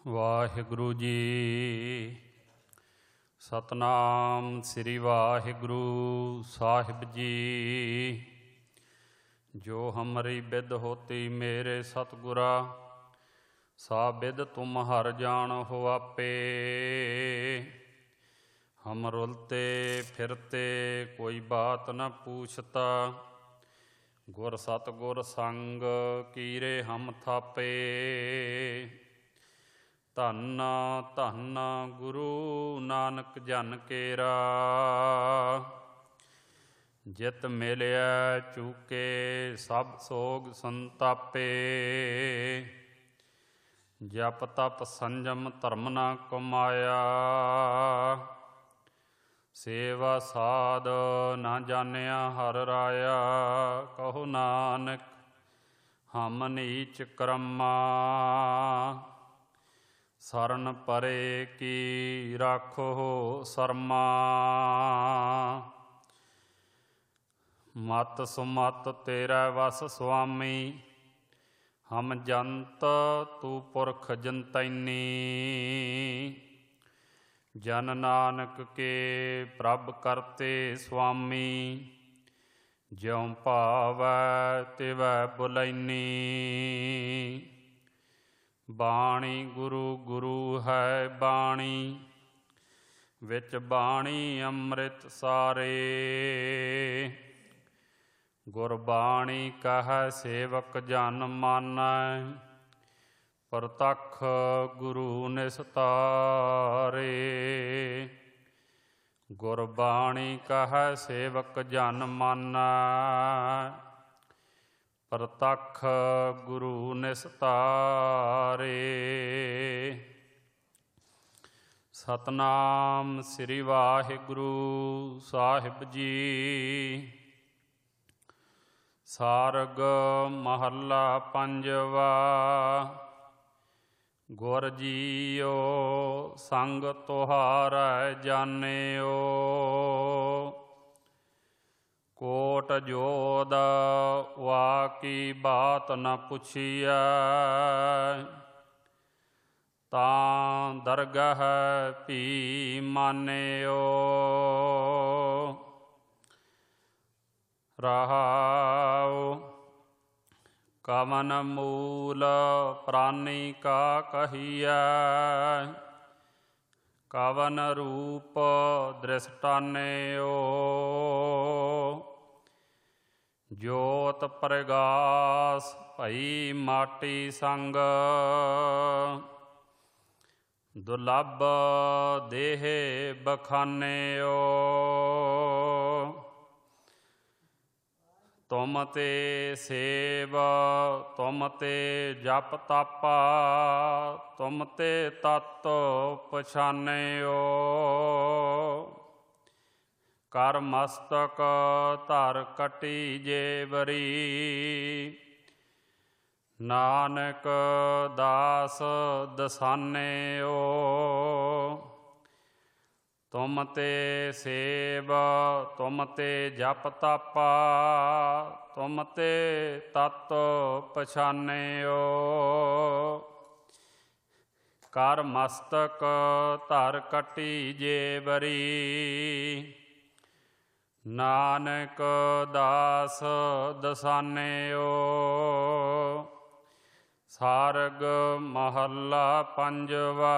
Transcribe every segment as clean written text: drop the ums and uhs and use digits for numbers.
ਵਾਹਿਗੁਰੂ ਜੀ। ਸਤਨਾਮ ਸ੍ਰੀ ਵਾਹਿਗੁਰੂ ਸਾਹਿਬ ਜੀ। ਜੋ ਹਮਰੀ ਬਿਦ ਹੋਤੀ ਮੇਰੇ ਸਤਿਗੁਰਾ, ਸਾ ਬਿਦ ਤੁਮ ਹਰ ਜਾਣ ਹੋ ਆਪੇ। ਹਮ ਰੁਲਤੇ ਫਿਰਤੇ ਕੋਈ ਬਾਤ ਨ ਪੂਛਤਾ, ਗੁਰ ਸਤਿਗੁਰ ਸੰਗ ਕੀਰੇ ਹਮ ਥਾਪੇ। ਧੰਨ ਧੰਨ ਗੁਰੂ ਨਾਨਕ ਜਨ ਕੇਰਾ, ਜਿਤ ਮਿਲਿਆ ਚੂਕੇ ਸਭ ਸੋਗ ਸੰਤਾਪੇ। ਜਪ ਤਪ ਸੰਜਮ ਧਰਮ ਨਾ ਕਮਾਇਆ, ਸੇਵਾ ਸਾਧ ਨਾ ਜਾਣਿਆ ਹਰਿ ਰਾਇਆ। ਕਹੋ ਨਾਨਕ ਹਮ ਨੀਚ ਕਰਮਾ, ਸਰਨ ਪਰੇ ਕੀ ਰਾਖੋ ਸਰਮਾ। ਮਤ ਸੁਮਤ ਤੇਰਾ ਵਸ ਸੁਆਮੀ, ਹਮ ਜੰਤ ਤੂੰ ਪੁਰਖ ਜੰਤੈਨੀ। ਜਨ ਨਾਨਕ ਕੇ ਪ੍ਰਭ ਕਰਤੇ ਸੁਆਮੀ, ਜਿਉ ਭਾਵੈ ਤਿਵੈ ਬੁਲੈਨੀ। ਬਾਣੀ ਗੁਰੂ ਗੁਰੂ ਹੈ ਬਾਣੀ, ਵਿੱਚ ਬਾਣੀ ਅੰਮ੍ਰਿਤ ਸਾਰੇ। ਗੁਰਬਾਣੀ ਕਹੈ ਸੇਵਕ ਜਨ ਮਾਨੈ, ਪ੍ਰਤੱਖ ਗੁਰੂ ਨਿਸਤਾਰੇ। ਗੁਰਬਾਣੀ ਕਹੈ ਸੇਵਕ ਜਨ ਮਾਨੈ, ਪ੍ਰਤੱਖ ਗੁਰੂ ਨਿਸਤਾਰੇ। ਸਤਨਾਮ ਸ੍ਰੀ ਵਾਹਿਗੁਰੂ ਸਾਹਿਬ ਜੀ। ਸਾਰਗ ਮਹੱਲਾ ਪੰਜਵਾ। ਗੁਰ ਜੀਓ ਸੰਗ ਤੁਹਾਰੈ ਜਾਣਿਓ, ਕੋਟ ਜੋਧ ਵਾ ਕੀ ਬਾਤ ਨ ਪੁੱਛੀਐ। ਤਾਂ ਦਰਗਹ ਭੀ ਮਾਨਿਓ, ਰਹਾਉ ਕਵਨ ਮੂਲ ਪ੍ਰਾਨੀ ਕਾ ਕਹੀਐ। ਕਵਨ ਰੂਪ ਦ੍ਰਿਸ਼ਟਾਨਿਓ, ਜੋਤ ਪ੍ਰਗਾਸ ਭਈ ਮਾਟੀ ਸੰਗ। ਦੁਰਲਭ ਦੇਹ ਬਖਾਨਿਓ, ਤੁਮ ਤੇ ਸੇਵ ਤੁਮ ਤੇ ਜਪ ਤਾਪਾ। ਤੁਮ ਤੇ ਤਤ ਪਛਾਨਿਓ, ਕਰ ਮਸਤਕ ਧਰ ਕਟੀ ਜੇਵਰੀ। ਨਾਨਕ ਦਾਸ ਦਸਾਨਿਓ, ਤੁਮ ਤੇ ਸੇਵ ਤੁਮ ਤੇ ਜਪ ਤਾਪਾ। ਤੁਮ ਤੇ ਤਤ ਪਛਾਨਿਓ, ਕਰ ਮਸਤਕ ਧਰ ਕਟੀ ਜੇਵਰੀ। ਨਾਨਕ ਦਾਸ ਦਸਾਨਿਓ। ਸਾਰਗ ਮਹੱਲਾ ਪੰਜਵਾ।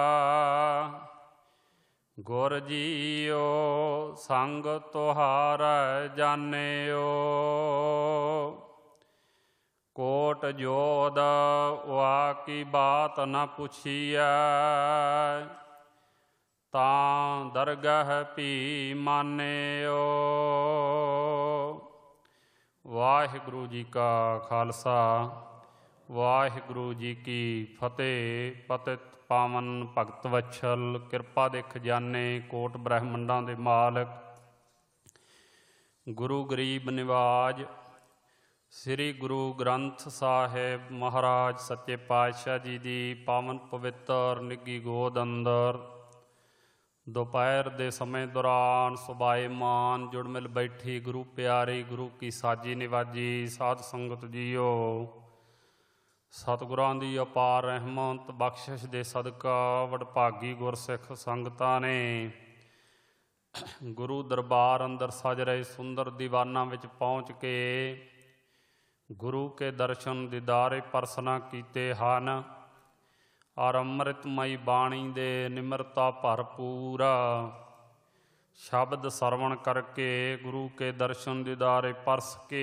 ਗੁਰ ਜੀਓ ਸੰਗ ਤੁਹਾਰੈ ਜਾਣਿਓ, ਕੋਟ ਜੋਧ ਵਾ ਕੀ ਬਾਤ ਨ ਪੁੱਛੀਐ। ਤਾਂ ਦਰਗਹ ਭੀ ਮਾਨਿਓ। ਵਾਹਿਗੁਰੂ ਜੀ ਕਾ ਖਾਲਸਾ, ਵਾਹਿਗੁਰੂ ਜੀ ਕੀ ਫਤਿਹ। ਪਤਿਤ ਪਾਵਨ ਭਗਤ ਵਛਲ, ਕਿਰਪਾ ਦੇ ਖਜ਼ਾਨੇ, ਕੋਟ ਬ੍ਰਹਮੰਡਾਂ ਦੇ ਮਾਲਕ, ਗੁਰੂ ਗਰੀਬ ਨਿਵਾਜ ਸ੍ਰੀ ਗੁਰੂ ਗ੍ਰੰਥ ਸਾਹਿਬ ਮਹਾਰਾਜ ਸੱਚੇ ਪਾਤਸ਼ਾਹ ਜੀ ਦੀ ਪਾਵਨ ਪਵਿੱਤਰ ਨਿੱਘੀ ਗੋਦ ਅੰਦਰ ਦੁਪਹਿਰ ਦੇ ਸਮੇਂ ਦੌਰਾਨ ਸੁਭਾਏਮਾਨ ਜੁੜ ਮਿਲ ਬੈਠੀ ਗੁਰੂ ਪਿਆਰੀ, ਗੁਰੂ ਕੀ ਸਾਜੀ ਨਿਵਾਜੀ ਸਾਧ ਸੰਗਤ ਜੀਓ। ਸਤਿਗੁਰਾਂ ਦੀ ਅਪਾਰ ਰਹਿਮਤ ਬਖਸ਼ਿਸ਼ ਦੇ ਸਦਕਾ ਵਡਭਾਗੀ ਗੁਰਸਿੱਖ ਸੰਗਤਾਂ ਨੇ ਗੁਰੂ ਦਰਬਾਰ ਅੰਦਰ ਸਜ ਰਹੇ ਸੁੰਦਰ ਦੀਵਾਨਾਂ ਵਿੱਚ ਪਹੁੰਚ ਕੇ ਗੁਰੂ ਕੇ ਦਰਸ਼ਨ ਦੀਦਾਰੇ ਪਰਸਨਾ ਕੀਤੇ ਹਨ। ਔਰ ਅੰਮ੍ਰਿਤਮਈ ਬਾਣੀ ਦੇ ਨਿਮਰਤਾ ਭਰਪੂਰ ਸ਼ਬਦ ਸਰਵਣ ਕਰਕੇ ਗੁਰੂ ਕੇ ਦਰਸ਼ਨ ਦੀਦਾਰੇ ਪਰਸ ਕੇ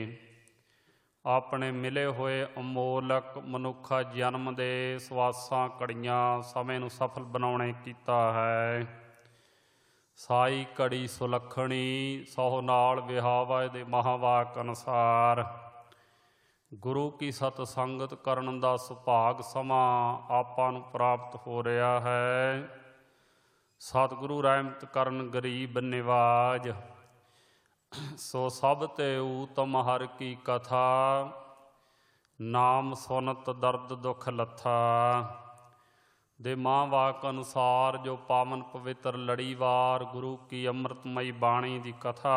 ਆਪਣੇ ਮਿਲੇ ਹੋਏ ਅਮੋਲਕ ਮਨੁੱਖਾ ਜਨਮ ਦੇ ਸਵਾਸਾਂ ਘੜੀਆਂ ਸਮੇਂ ਨੂੰ ਸਫਲ ਬਣਾਉਣੇ ਕੀਤਾ ਹੈ। ਸਾਈ ਘੜੀ ਸੁਲੱਖਣੀ ਸਹੁ ਨਾਲ ਵਿਹਾਵਾ ਦੇ ਮਹਾਵਾਕ ਅਨੁਸਾਰ ਗੁਰੂ ਕੀ ਸਤ ਸੰਗਤ ਕਰਨ ਦਾ ਸੁਭਾਗ ਸਮਾਂ ਆਪਾਂ ਨੂੰ ਪ੍ਰਾਪਤ ਹੋ ਰਿਹਾ ਹੈ। ਸਤਿਗੁਰੂ ਰਹਿਮਤ ਕਰਨ ਗਰੀਬ ਨਿਵਾਜ ਸੋ ਸਭ ਤੇ ਊਤਮ ਹਰ ਕੀ ਕਥਾ ਨਾਮ ਸੁਨਤ ਦਰਦ ਦੁੱਖ ਲੱਥਾ ਦੇ ਮਹਾਂਵਾਕ ਅਨੁਸਾਰ ਜੋ ਪਾਵਨ ਪਵਿੱਤਰ ਲੜੀਵਾਰ ਗੁਰੂ ਕੀ ਅੰਮ੍ਰਿਤਮਈ ਬਾਣੀ ਦੀ ਕਥਾ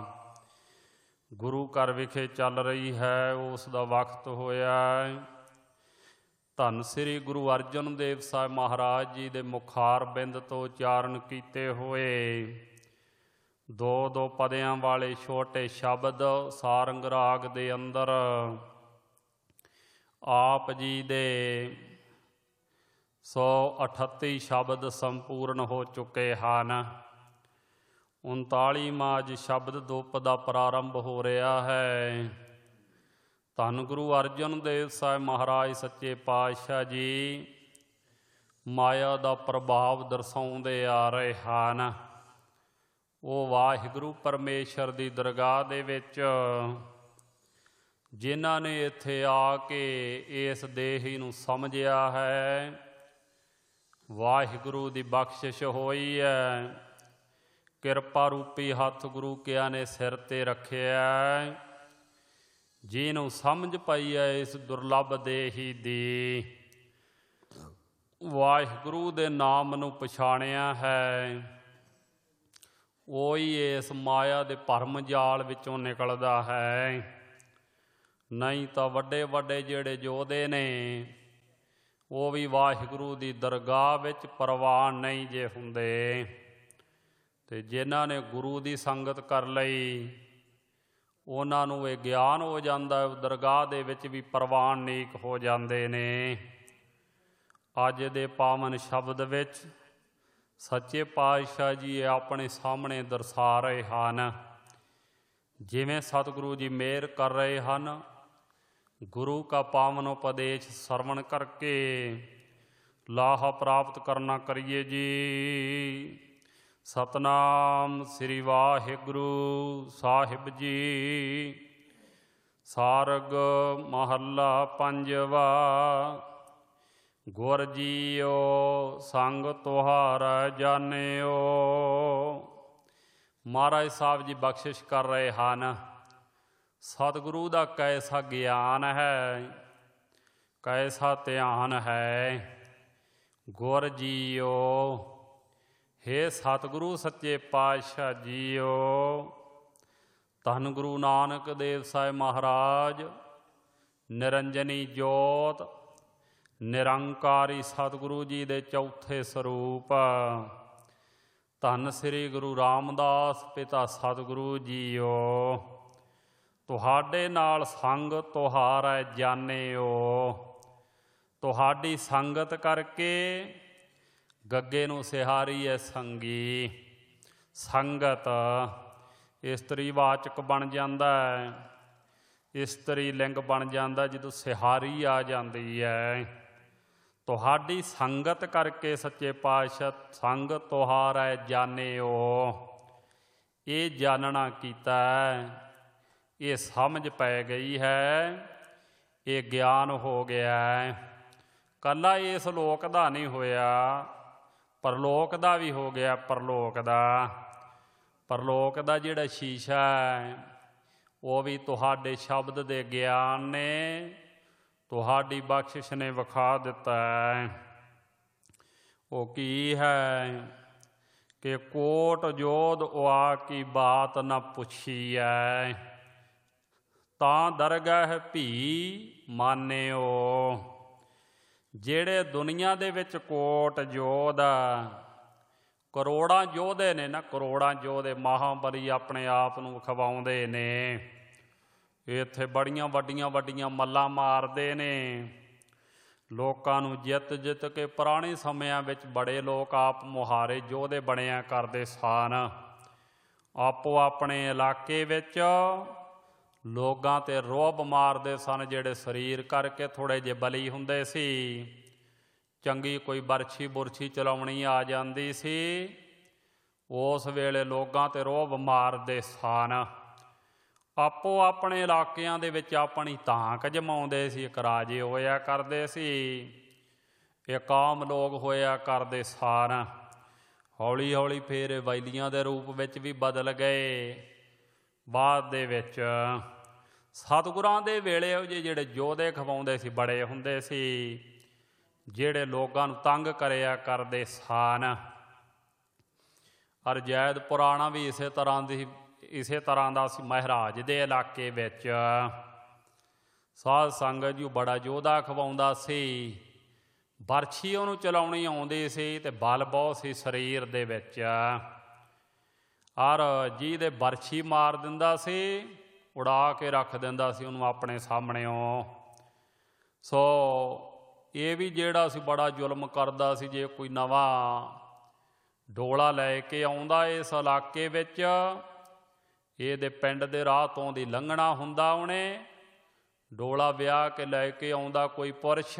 ਗੁਰੂ ਘਰ ਵਿਖੇ ਚੱਲ ਰਹੀ ਹੈ, ਉਸ ਦਾ ਵਕਤ ਹੋਇਆ। ਧੰਨ ਸ੍ਰੀ ਗੁਰੂ ਅਰਜਨ ਦੇਵ ਸਾਹਿਬ ਮਹਾਰਾਜ ਜੀ ਦੇ ਮੁਖਾਰ ਬਿੰਦ ਤੋਂ ਉਚਾਰਨ ਕੀਤੇ ਹੋਏ ਦੋ ਪਦਿਆਂ ਵਾਲੇ ਛੋਟੇ ਸ਼ਬਦ ਸਾਰੰਗ ਰਾਗ ਦੇ ਅੰਦਰ ਆਪ ਜੀ ਦੇ 138 ਸ਼ਬਦ ਸੰਪੂਰਨ ਹੋ ਚੁੱਕੇ ਹਨ। 39ਵਾਂ ਅੱਜ ਸ਼ਬਦ ਦੁੱਪ ਦਾ ਪ੍ਰਾਰੰਭ ਹੋ ਰਿਹਾ ਹੈ। ਧੰਨ ਗੁਰੂ ਅਰਜਨ ਦੇਵ ਸਾਹਿਬ ਮਹਾਰਾਜ ਸੱਚੇ ਪਾਤਸ਼ਾਹ ਜੀ ਮਾਇਆ ਦਾ ਪ੍ਰਭਾਵ ਦਰਸਾਉਂਦੇ ਆ ਰਹੇ ਹਨ। ਉਹ ਵਾਹਿਗੁਰੂ ਪਰਮੇਸ਼ਰ ਦੀ ਦਰਗਾਹ ਦੇ ਵਿੱਚ ਜਿਨ੍ਹਾਂ ਨੇ ਇੱਥੇ ਆ ਕੇ ਇਸ ਦੇਹੀ ਨੂੰ ਸਮਝਿਆ ਹੈ, ਵਾਹਿਗੁਰੂ ਦੀ ਬਖਸ਼ਿਸ਼ ਹੋਈ ਹੈ। ਕਿਰਪਾ ਰੂਪੀ ਹੱਥ ਗੁਰੂ ਕਿਆਂ ਨੇ ਸਿਰ 'ਤੇ ਰੱਖਿਆ। ਜਿਹਨੂੰ ਸਮਝ ਪਈ ਹੈ ਇਸ ਦੁਰਲੱਭ ਦੇਹੀ ਦੀ, ਵਾਹਿਗੁਰੂ ਦੇ ਨਾਮ ਨੂੰ ਪਛਾਣਿਆ ਹੈ, ਉਹੀ ਇਸ ਮਾਇਆ ਦੇ ਭਰਮ ਜਾਲ ਵਿੱਚੋਂ ਨਿਕਲਦਾ ਹੈ। ਨਹੀਂ ਤਾਂ ਵੱਡੇ ਵੱਡੇ ਜਿਹੜੇ ਯੋਧੇ ਨੇ ਉਹ ਵੀ ਵਾਹਿਗੁਰੂ ਦੀ ਦਰਗਾਹ ਵਿੱਚ ਪ੍ਰਵਾਨ ਨਹੀਂ ਜੇ ਹੁੰਦੇ। ਅਤੇ ਜਿਨ੍ਹਾਂ ਨੇ ਗੁਰੂ ਦੀ ਸੰਗਤ ਕਰ ਲਈ ਉਹਨਾਂ ਨੂੰ ਇਹ ਗਿਆਨ ਹੋ ਜਾਂਦਾ, ਦਰਗਾਹ ਦੇ ਵਿੱਚ ਵੀ ਪ੍ਰਵਾਨ ਨੀਕ ਹੋ ਜਾਂਦੇ ਨੇ। ਅੱਜ ਦੇ ਪਾਵਨ ਸ਼ਬਦ ਵਿੱਚ ਸੱਚੇ ਪਾਤਸ਼ਾਹ ਜੀ ਆਪਣੇ ਸਾਹਮਣੇ ਦਰਸਾ ਰਹੇ ਹਨ। ਜਿਵੇਂ ਸਤਿਗੁਰੂ ਜੀ ਮਿਹਰ ਕਰ ਰਹੇ ਹਨ, ਗੁਰੂ ਕਾ ਪਾਵਨ ਉਪਦੇਸ਼ ਸਰਵਣ ਕਰਕੇ ਲਾਹਾ ਪ੍ਰਾਪਤ ਕਰਨਾ ਕਰੀਏ ਜੀ। ਸਤਨਾਮ ਸ੍ਰੀ ਵਾਹਿਗੁਰੂ ਸਾਹਿਬ ਜੀ। ਸਾਰਗ ਮਹੱਲਾ ਪੰਜਵਾ। ਗੁਰ ਜੀਓ ਸੰਗ ਤੁਹਾਰਾ ਜਾਣਿਓ। ਮਹਾਰਾਜ ਸਾਹਿਬ ਜੀ ਬਖਸ਼ਿਸ਼ ਕਰ ਰਹੇ ਹਨ। ਸਤਿਗੁਰੂ ਦਾ ਕੈਸਾ ਗਿਆਨ ਹੈ, ਕੈਸਾ ਧਿਆਨ ਹੈ। ਗੁਰ ਜੀਓ, ਹੇ ਸਤਿਗੁਰੂ ਸੱਚੇ ਪਾਤਸ਼ਾਹ ਜੀਓ। ਧੰਨ ਗੁਰੂ ਨਾਨਕ ਦੇਵ ਸਾਹਿਬ ਮਹਾਰਾਜ ਨਿਰੰਜਨੀ ਜੋਤ ਨਿਰੰਕਾਰੀ ਸਤਿਗੁਰੂ ਜੀ ਦੇ ਚੌਥੇ ਸਰੂਪ। ਧੰਨ ਸ੍ਰੀ ਗੁਰੂ ਰਾਮਦਾਸ ਪਿਤਾ ਸਤਿਗੁਰੂ ਜੀਓ। ਤੁਹਾਡੇ ਨਾਲ ਸੰਗ ਤੁਹਾਰਾ ਜਾਣਿਓ। ਤੁਹਾਡੀ ਸੰਗਤ ਕਰਕੇ ਗੱਗੇ ਨੂੰ ਸਿਹਾਰੀ ਹੈ ਸੰਗੀ। ਸੰਗਤ ਇਸਤਰੀ ਵਾਚਕ ਬਣ ਜਾਂਦਾ ਹੈ, ਇਸਤਰੀ ਲਿੰਗ ਬਣ ਜਾਂਦਾ ਜਦੋਂ ਸਿਹਾਰੀ ਆ ਜਾਂਦੀ ਹੈ। ਤੁਹਾਡੀ ਸੰਗਤ ਕਰਕੇ ਸੱਚੇ ਪਾਤਸ਼ਾਹ ਸੰਗ ਤੁਹਾਰਾ ਜਾਣਿਓ। ਇਹ ਜਾਣਨਾ ਕੀਤਾ, ਇਹ ਸਮਝ ਪੈ ਗਈ ਹੈ, ਇਹ ਗਿਆਨ ਹੋ ਗਿਆ। ਇਕੱਲਾ ਇਸ ਲੋਕ ਦਾ ਨਹੀਂ ਹੋਇਆ, ਪਰਲੋਕ ਦਾ ਵੀ ਹੋ ਗਿਆ। ਪਰਲੋਕ ਦਾ ਜਿਹੜਾ ਸ਼ੀਸ਼ਾ ਹੈ ਉਹ ਵੀ ਤੁਹਾਡੇ ਸ਼ਬਦ ਦੇ ਗਿਆਨ ਨੇ, ਤੁਹਾਡੀ ਬਖਸ਼ਿਸ਼ ਨੇ ਵਿਖਾ ਦਿੱਤਾ ਹੈ। ਉਹ ਕੀ ਹੈ ਕਿ ਕੋਟ ਜੋਧ ਉਆ ਕੀ ਬਾਤ ਨਾ ਪੁੱਛੀਐ। ਤਾਂ ਦਰਗਾਹ ਭੀ ਮਾਨਿਓ। ਜਿਹੜੇ ਦੁਨੀਆ ਦੇ ਵਿੱਚ ਕੋਟ ਯੋਧ, ਕਰੋੜਾਂ ਯੋਧੇ ਨੇ ਨਾ, ਕਰੋੜਾਂ ਯੋਧੇ ਮਹਾਬਲੀ ਆਪਣੇ ਆਪ ਨੂੰ ਖਵਾਉਂਦੇ ਨੇ, ਇੱਥੇ ਬੜੀਆਂ ਵੱਡੀਆਂ ਵੱਡੀਆਂ ਮੱਲਾਂ ਮਾਰਦੇ ਨੇ, ਲੋਕਾਂ ਨੂੰ ਜਿੱਤ ਜਿੱਤ ਕੇ। ਪੁਰਾਣੇ ਸਮਿਆਂ ਵਿੱਚ ਬੜੇ ਲੋਕ ਆਪ ਮੁਹਾਰੇ ਯੋਧੇ ਬਣਿਆ ਕਰਦੇ ਸਨ। ਆਪੋ ਆਪਣੇ ਇਲਾਕੇ ਵਿੱਚ ਲੋਕਾਂ 'ਤੇ ਰੋਅਬ ਮਾਰਦੇ ਸਨ, ਜਿਹੜੇ ਸਰੀਰ ਕਰਕੇ ਥੋੜ੍ਹੇ ਜਿਹੇ ਬਲੀ ਹੁੰਦੇ ਸੀ। ਚੰਗੀ ਕੋਈ ਬਰਛੀ ਬੁਰਛੀ ਚਲਾਉਣੀ ਆ ਜਾਂਦੀ ਸੀ, ਉਸ ਵੇਲੇ ਲੋਕਾਂ 'ਤੇ ਰੋਅਬ ਮਾਰਦੇ ਸਨ। ਆਪੋ ਆਪਣੇ ਇਲਾਕਿਆਂ ਦੇ ਵਿੱਚ ਆਪਣੀ ਧਾਕ ਜਮਾਉਂਦੇ ਸੀ। ਇੱਕ ਰਾਜੇ ਹੋਇਆ ਕਰਦੇ ਸੀ, ਇੱਕ ਆਮ ਲੋਕ ਹੋਇਆ ਕਰਦੇ ਸਨ। ਹੌਲੀ ਹੌਲੀ ਫਿਰ ਇਹ ਵੈਲੀਆਂ ਦੇ ਰੂਪ ਵਿੱਚ ਵੀ ਬਦਲ ਗਏ। ਬਾਅਦ ਦੇ ਵਿੱਚ ਸਤਿਗੁਰਾਂ ਦੇ ਵੇਲੇ ਉਹ ਜਿਹੜੇ ਯੋਧੇ ਖਵਾਉਂਦੇ ਸੀ ਬੜੇ ਹੁੰਦੇ ਸੀ, ਜਿਹੜੇ ਲੋਕਾਂ ਨੂੰ ਤੰਗ ਕਰਿਆ ਕਰਦੇ ਸਨ। ਅਰਜੈਦ ਪੁਰਾਣਾ ਵੀ ਇਸੇ ਤਰ੍ਹਾਂ ਦਾ ਸੀ। ਮਹਾਰਾਜ ਦੇ ਇਲਾਕੇ ਵਿੱਚ ਸਾਧ ਸੰਗਤ ਜੀ ਬੜਾ ਯੋਧਾ ਖਵਾਉਂਦਾ ਸੀ। ਬਰਛੀ ਉਹਨੂੰ ਚਲਾਉਣੀ ਆਉਂਦੀ ਸੀ ਅਤੇ ਬਲ ਬਹੁਤ ਸੀ ਸਰੀਰ ਦੇ ਵਿੱਚ। ਔਰ ਜਿਹਦੇ ਬਰਛੀ ਮਾਰ ਦਿੰਦਾ ਸੀ, ਉਡਾ ਕੇ ਰੱਖ ਦਿੰਦਾ ਸੀ ਉਹਨੂੰ ਆਪਣੇ ਸਾਹਮਣਿਓਂ। ਸੋ ਇਹ ਵੀ ਜਿਹੜਾ ਸੀ ਬੜਾ ਜ਼ੁਲਮ ਕਰਦਾ ਸੀ। ਜੇ ਕੋਈ ਨਵਾਂ ਡੋਲਾ ਲੈ ਕੇ ਆਉਂਦਾ ਇਸ ਇਲਾਕੇ ਵਿੱਚ, ਇਹਦੇ ਪਿੰਡ ਦੇ ਰਾਹ ਤੋਂ ਦੀ ਲੰਘਣਾ ਹੁੰਦਾ, ਉਹਨੇ ਡੋਲਾ ਵਿਆਹ ਕੇ ਲੈ ਕੇ ਆਉਂਦਾ ਕੋਈ ਪੁਰਸ਼,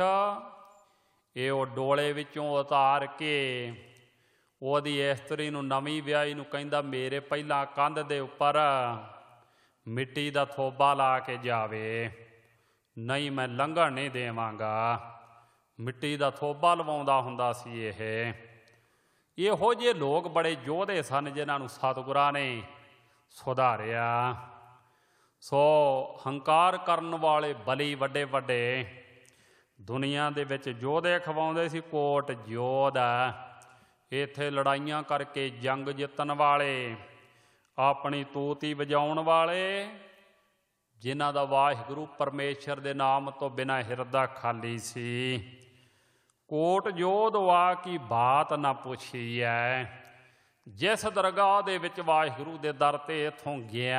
ਇਹ ਉਹ ਡੋਲੇ ਵਿੱਚੋਂ ਉਤਾਰ ਕੇ ਉਹਦੀ ਇਸਤਰੀ ਨੂੰ, ਨਵੀਂ ਵਿਆਹੀ ਨੂੰ ਕਹਿੰਦਾ, ਮੇਰੇ ਪਹਿਲਾਂ ਕੰਧ ਦੇ ਉੱਪਰ ਮਿੱਟੀ ਦਾ ਥੋਬਾ ਲਾ ਕੇ ਜਾਵੇ, ਨਹੀਂ ਮੈਂ ਲੰਘਣ ਨਹੀਂ ਦੇਵਾਂਗਾ। ਮਿੱਟੀ ਦਾ ਥੋਬਾ ਲਵਾਉਂਦਾ ਹੁੰਦਾ ਸੀ। ਇਹੋ ਜਿਹੇ ਲੋਕ ਬੜੇ ਯੋਧੇ ਸਨ ਜਿਨ੍ਹਾਂ ਨੂੰ ਸਤਿਗੁਰਾਂ ਨੇ ਸੁਧਾਰਿਆ। ਸੋ ਹੰਕਾਰ ਕਰਨ ਵਾਲੇ ਬਲੀ ਵੱਡੇ ਵੱਡੇ ਦੁਨੀਆ ਦੇ ਵਿੱਚ ਯੋਧੇ ਖਵਾਉਂਦੇ ਸੀ। ਕੋਟ ਯੋਧ ਇੱਥੇ ਲੜਾਈਆਂ ਕਰਕੇ ਜੰਗ ਜਿੱਤਣ ਵਾਲੇ, ਆਪਣੀ ਤੂਤੀ ਵਜਾਉਣ ਵਾਲੇ, ਜਿਨ੍ਹਾਂ ਦਾ ਵਾਹਿਗੁਰੂ ਪਰਮੇਸ਼ਰ ਦੇ ਨਾਮ ਤੋਂ ਬਿਨਾਂ ਹਿਰਦਾ ਖਾਲੀ ਸੀ। ਕੋਟ ਯੋਧ ਵਾ ਕੀ ਬਾਤ ਨਾ ਪੁੱਛੀ ਹੈ। ਜਿਸ ਦਰਗਾਹ ਦੇ ਵਿੱਚ ਵਾਹਿਗੁਰੂ ਦੇ ਦਰ 'ਤੇ ਇੱਥੋਂ ਗਿਆ,